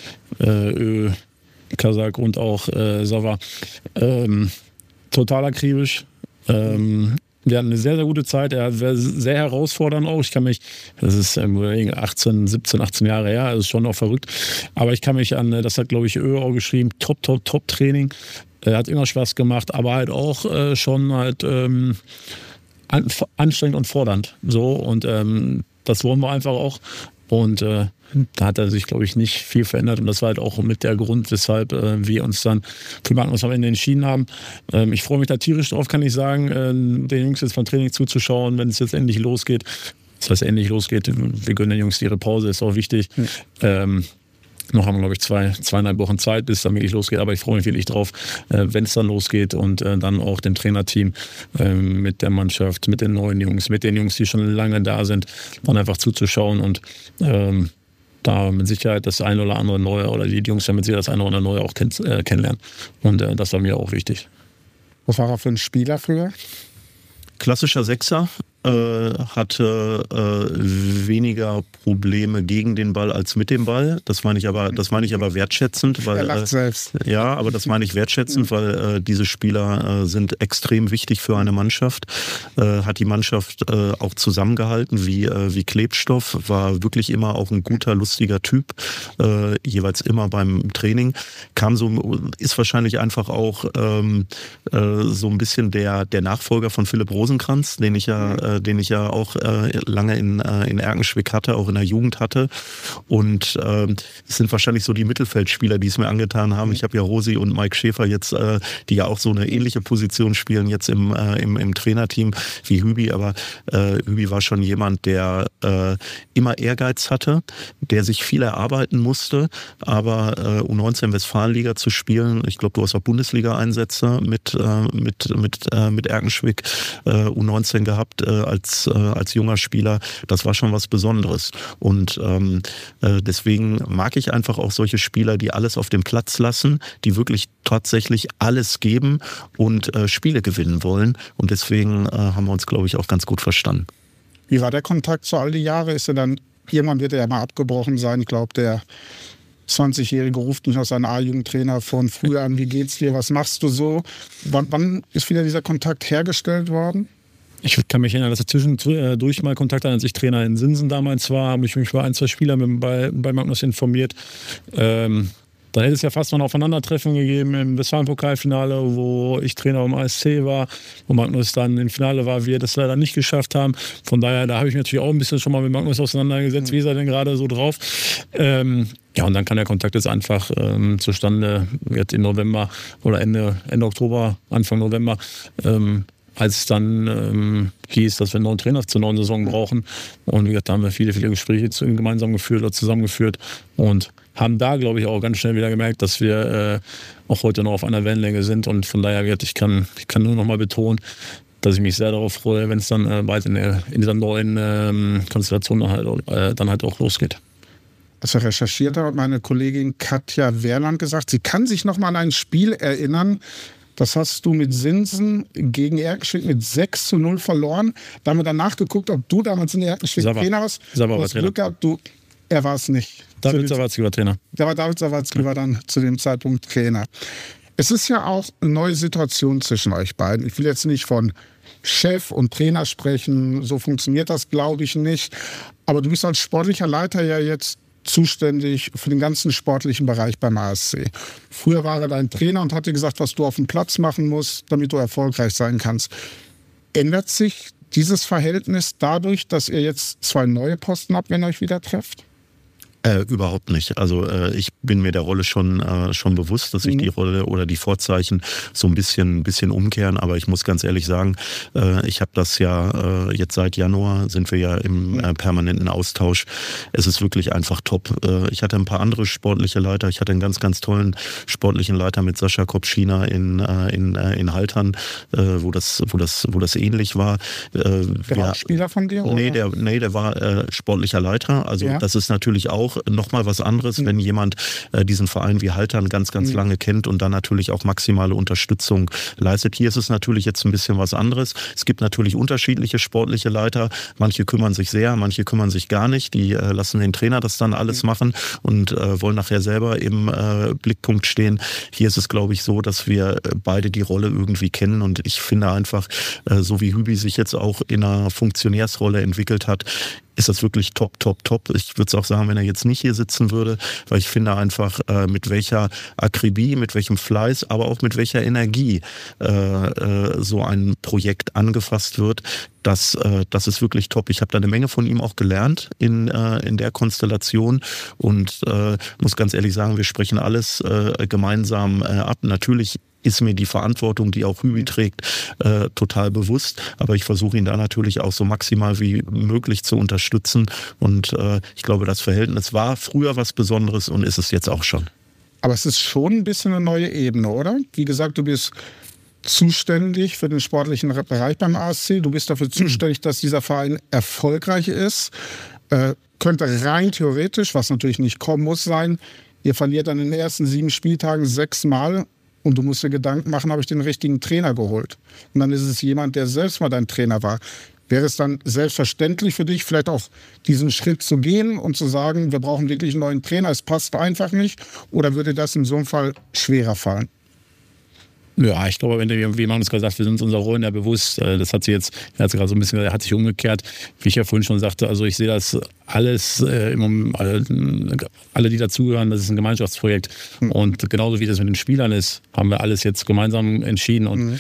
Kasak und auch Sava, total akribisch. Wir hatten eine sehr, sehr gute Zeit. Er war sehr herausfordernd auch. Ich kann mich, das ist 17, 18 Jahre her, das ist schon auch verrückt. Aber ich kann mich an, das hat, glaube ich, auch geschrieben, Top Training. Hat immer Spaß gemacht, aber halt auch schon halt anstrengend und fordernd. So und das wollen wir einfach auch Und da hat er sich, glaube ich, nicht viel verändert. Und das war halt auch mit der Grund, weshalb wir uns dann für Magnus am Ende entschieden haben. Ich freue mich da tierisch drauf, kann ich sagen, den Jungs jetzt beim Training zuzuschauen, wenn es jetzt endlich losgeht. Das heißt, endlich losgeht. Wir gönnen den Jungs ihre Pause, ist auch wichtig. Noch haben wir, glaube ich, 2,5 Wochen Zeit, bis es dann wirklich losgeht. Aber ich freue mich wirklich drauf, wenn es dann losgeht und dann auch dem Trainerteam mit der Mannschaft, mit den neuen Jungs, mit den Jungs, die schon lange da sind, dann einfach zuzuschauen und da mit Sicherheit das eine oder andere Neue oder die Jungs damit Sicherheit das eine oder andere Neue auch kennenlernen. Und das war mir auch wichtig. Was war er für ein Spieler früher? Klassischer Sechser. Hatte weniger Probleme gegen den Ball als mit dem Ball. Das meine ich aber wertschätzend, weil er lacht selbst. Ja, aber das meine ich wertschätzend, weil diese Spieler sind extrem wichtig für eine Mannschaft. Hat die Mannschaft auch zusammengehalten wie Klebstoff. War wirklich immer auch ein guter, lustiger Typ. Jeweils immer beim Training. Ist wahrscheinlich einfach auch so ein bisschen der Nachfolger von Philipp Rosenkranz, den ich ja auch lange in Erkenschwick hatte, auch in der Jugend hatte. Und es sind wahrscheinlich so die Mittelfeldspieler, die es mir angetan haben. Ich habe ja Rosi und Mike Schäfer jetzt, die ja auch so eine ähnliche Position spielen, jetzt im Trainerteam wie Hübi. Aber Hübi war schon jemand, der immer Ehrgeiz hatte, der sich viel erarbeiten musste. Aber U19 Westfalenliga zu spielen, ich glaube, du hast auch Bundesliga-Einsätze mit Erkenschwick U19 gehabt, als junger Spieler, das war schon was Besonderes. Und deswegen mag ich einfach auch solche Spieler, die alles auf dem Platz lassen, die wirklich tatsächlich alles geben und Spiele gewinnen wollen. Und deswegen haben wir uns, glaube ich, auch ganz gut verstanden. Wie war der Kontakt so all die Jahre? Ist er dann, irgendwann wird er ja mal abgebrochen sein. Ich glaube, der 20-Jährige ruft mich aus seinem A-Jugendtrainer von früher an, wie geht's dir, was machst du so? Wann ist wieder dieser Kontakt hergestellt worden? Ich kann mich erinnern, dass er zwischendurch mal Kontakt hatte, als ich Trainer in Sinsen damals war, habe ich mich über 1, 2 Spieler bei Magnus informiert. Dann hätte es ja fast noch ein Aufeinandertreffen gegeben im Westfalen-Pokalfinale, wo ich Trainer beim ASC war, wo Magnus dann im Finale war, wir das leider nicht geschafft haben. Von daher, da habe ich mich natürlich auch ein bisschen schon mal mit Magnus auseinandergesetzt, wie ist er denn gerade so drauf. Ja, und dann kann der Kontakt jetzt einfach zustande, jetzt im November oder Ende Oktober, Anfang November, als es dann hieß, dass wir einen neuen Trainer zur neuen Saison brauchen. Und wie gesagt, da haben wir viele Gespräche gemeinsam geführt oder zusammengeführt und haben da, glaube ich, auch ganz schnell wieder gemerkt, dass wir auch heute noch auf einer Wellenlänge sind. Und von daher, ich kann nur noch mal betonen, dass ich mich sehr darauf freue, wenn es dann bald in dieser neuen Konstellation dann halt auch losgeht. Als ich recherchiert habe, hat meine Kollegin Katja Wehrland gesagt, sie kann sich noch mal an ein Spiel erinnern. Das hast du mit Sinsen gegen Erkenschwick mit 6:0 verloren. Da haben wir dann nachgeguckt, ob du damals in Erkenschwick Trainer warst. Du hast Glück gehabt, er war es nicht. David Sawatzki war Trainer. David Sawatzki war dann zu dem Zeitpunkt Trainer. Es ist ja auch eine neue Situation zwischen euch beiden. Ich will jetzt nicht von Chef und Trainer sprechen. So funktioniert das, glaube ich, nicht. Aber du bist als sportlicher Leiter ja jetzt zuständig für den ganzen sportlichen Bereich beim ASC. Früher war er dein Trainer und hat dir gesagt, was du auf dem Platz machen musst, damit du erfolgreich sein kannst. Ändert sich dieses Verhältnis dadurch, dass ihr jetzt 2 neue Posten habt, wenn ihr euch wieder trefft? Überhaupt nicht. Also ich bin mir der Rolle schon bewusst, dass sich die Rolle oder die Vorzeichen so ein bisschen umkehren. Aber ich muss ganz ehrlich sagen, ich habe das ja jetzt seit Januar, sind wir ja im permanenten Austausch. Es ist wirklich einfach top. Ich hatte ein paar andere sportliche Leiter. Ich hatte einen ganz, ganz tollen sportlichen Leiter mit Sascha Kopschina in Haltern, wo das ähnlich war. Der war Spieler von dir? Nee, der war sportlicher Leiter. Also das ist natürlich auch nochmal was anderes, wenn jemand diesen Verein wie Haltern ganz, ganz lange kennt und dann natürlich auch maximale Unterstützung leistet. Hier ist es natürlich jetzt ein bisschen was anderes. Es gibt natürlich unterschiedliche sportliche Leiter. Manche kümmern sich sehr, manche kümmern sich gar nicht. Die lassen den Trainer das dann alles machen und wollen nachher selber im Blickpunkt stehen. Hier ist es, glaube ich, so, dass wir beide die Rolle irgendwie kennen und ich finde einfach, so wie Hübi sich jetzt auch in einer Funktionärsrolle entwickelt hat, ist das wirklich top, top, top. Ich würde es auch sagen, wenn er jetzt nicht hier sitzen würde, weil ich finde einfach, mit welcher Akribie, mit welchem Fleiß, aber auch mit welcher Energie so ein Projekt angefasst wird, das ist wirklich top. Ich habe da eine Menge von ihm auch gelernt in der Konstellation und muss ganz ehrlich sagen, wir sprechen alles gemeinsam ab. Natürlich ist mir die Verantwortung, die auch Hübi trägt, total bewusst. Aber ich versuche ihn da natürlich auch so maximal wie möglich zu unterstützen. Und ich glaube, das Verhältnis war früher was Besonderes und ist es jetzt auch schon. Aber es ist schon ein bisschen eine neue Ebene, oder? Wie gesagt, du bist zuständig für den sportlichen Bereich beim ASC. Du bist dafür zuständig, dass dieser Verein erfolgreich ist. Könnte rein theoretisch, was natürlich nicht kommen muss, sein, ihr verliert dann in den ersten 7 Spieltagen 6 Mal. Und du musst dir Gedanken machen, habe ich den richtigen Trainer geholt? Und dann ist es jemand, der selbst mal dein Trainer war. Wäre es dann selbstverständlich für dich, vielleicht auch diesen Schritt zu gehen und zu sagen, wir brauchen wirklich einen neuen Trainer, es passt einfach nicht? Oder würde das in so einem Fall schwerer fallen? Ja, ich glaube, wie Magnus gerade sagt, wir sind uns unserer Rollen ja bewusst. Das hat sich jetzt, er hat gerade so ein bisschen, hat sich umgekehrt, wie ich ja vorhin schon sagte. Also ich sehe das alles, alle, die dazugehören, das ist ein Gemeinschaftsprojekt. Und genauso wie das mit den Spielern ist, haben wir alles jetzt gemeinsam entschieden. Und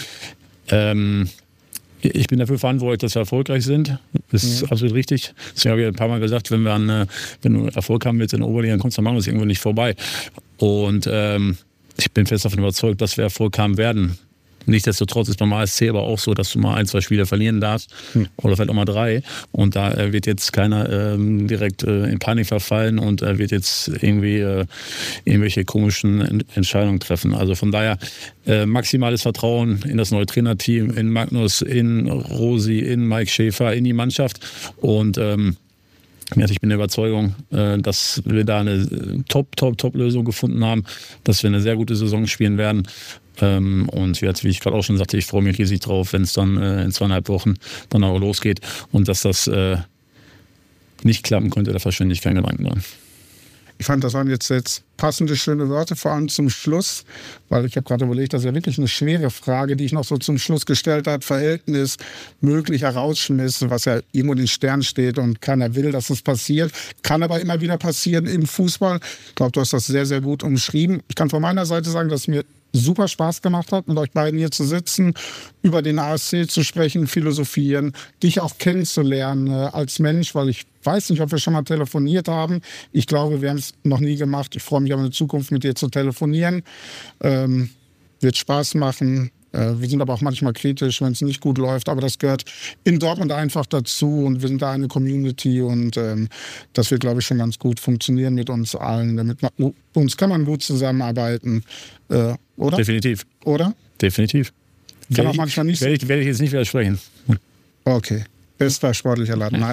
ich bin dafür verantwortlich, dass wir erfolgreich sind. Das ist absolut richtig. Deswegen habe ich ein paar Mal gesagt, wenn du Erfolg haben willst in der Oberliga, dann kommst du an Magnus irgendwo nicht vorbei. Und ich bin fest davon überzeugt, dass wir Erfolg haben werden. Nichtsdestotrotz ist beim ASC aber auch so, dass du mal 1, 2 Spiele verlieren darfst oder vielleicht auch mal 3. Und da wird jetzt keiner direkt in Panik verfallen und wird jetzt irgendwie irgendwelche komischen Entscheidungen treffen. Also von daher maximales Vertrauen in das neue Trainerteam, in Magnus, in Rosi, in Mike Schäfer, in die Mannschaft. Und ich bin der Überzeugung, dass wir da eine Top-Lösung gefunden haben, dass wir eine sehr gute Saison spielen werden. Und jetzt, wie ich gerade auch schon sagte, ich freue mich riesig drauf, wenn es dann in 2,5 Wochen dann auch losgeht. Und dass das nicht klappen könnte, da verschwende ich keinen Gedanken dran. Ich fand, das waren jetzt passende, schöne Wörter, vor allem zum Schluss, weil ich habe gerade überlegt, das ist ja wirklich eine schwere Frage, die ich noch so zum Schluss gestellt habe, Verhältnis möglicher Rausschmiss, was ja irgendwo in den Sternen steht und keiner will, dass das passiert, kann aber immer wieder passieren im Fußball. Ich glaube, du hast das sehr, sehr gut umschrieben. Ich kann von meiner Seite sagen, dass mir super Spaß gemacht hat, mit euch beiden hier zu sitzen, über den ASC zu sprechen, philosophieren, dich auch kennenzulernen als Mensch, weil ich weiß nicht, ob wir schon mal telefoniert haben. Ich glaube, wir haben es noch nie gemacht. Ich freue mich aber in Zukunft mit dir zu telefonieren. Wird Spaß machen. Wir sind aber auch manchmal kritisch, wenn es nicht gut läuft. Aber das gehört in Dortmund einfach dazu. Und wir sind da eine Community. Und das wird, glaube ich, schon ganz gut funktionieren mit uns allen. Mit uns kann man gut zusammenarbeiten. Oder? Definitiv. Oder? Definitiv. Kann auch manchmal nicht. Werde ich jetzt nicht widersprechen. Okay. Bester sportlicher Laden.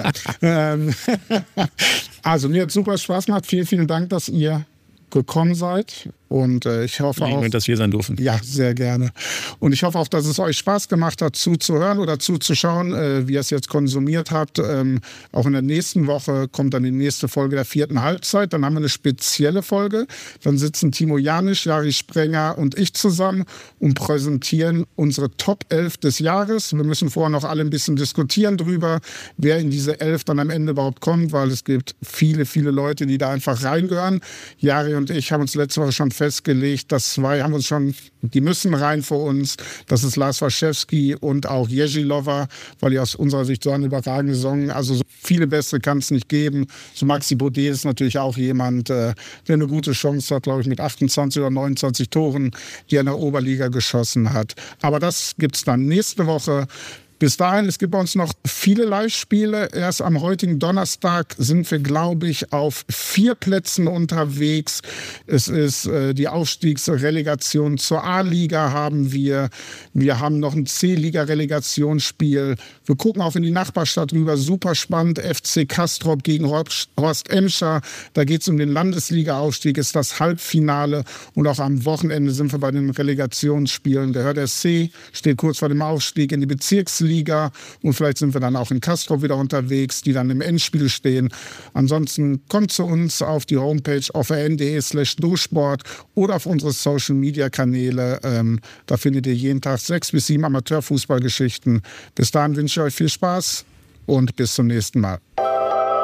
Also, mir hat super Spaß gemacht. Vielen, vielen Dank, dass ihr gekommen seid. Und ich hoffe auch, dass wir sein dürfen. Ja, sehr gerne. Und ich hoffe auch, dass es euch Spaß gemacht hat, zuzuhören oder zuzuschauen, wie ihr es jetzt konsumiert habt. Auch in der nächsten Woche kommt dann die nächste Folge der 4. Halbzeit. Dann haben wir eine spezielle Folge. Dann sitzen Timo Janisch, Jari Sprenger und ich zusammen und präsentieren unsere Top 11 des Jahres. Wir müssen vorher noch alle ein bisschen diskutieren drüber, wer in diese 11 dann am Ende überhaupt kommt, weil es gibt viele, viele Leute, die da einfach reingehören. Jari und ich haben uns letzte Woche schon festgelegt, dass 2 haben uns schon, die müssen rein für uns. Das ist Lars Waschewski und auch Jerzy Lover, weil die aus unserer Sicht so eine überragende Saison, also so viele Bessere kann es nicht geben. So Maxi Baudet ist natürlich auch jemand, der eine gute Chance hat, glaube ich, mit 28 oder 29 Toren, die er in der Oberliga geschossen hat. Aber das gibt es dann nächste Woche. Bis dahin, es gibt bei uns noch viele Live-Spiele. Erst am heutigen Donnerstag sind wir, glaube ich, auf 4 Plätzen unterwegs. Es ist die Aufstiegsrelegation zur A-Liga haben wir. Wir haben noch ein C-Liga-Relegationsspiel. Wir gucken auch in die Nachbarstadt rüber. Super spannend. FC Castrop gegen Horst Emscher. Da geht es um den Landesliga-Aufstieg. Ist das Halbfinale. Und auch am Wochenende sind wir bei den Relegationsspielen. Der Hörder SC steht kurz vor dem Aufstieg in die Bezirksliga. Und vielleicht sind wir dann auch in Castrop wieder unterwegs, die dann im Endspiel stehen. Ansonsten kommt zu uns auf die Homepage ofn.de/dosport oder auf unsere Social-Media-Kanäle. Da findet ihr jeden Tag 6 bis 7 Amateurfußballgeschichten. Bis dahin wünsche ich euch viel Spaß und bis zum nächsten Mal.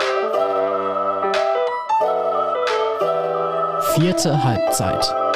Vierte Halbzeit.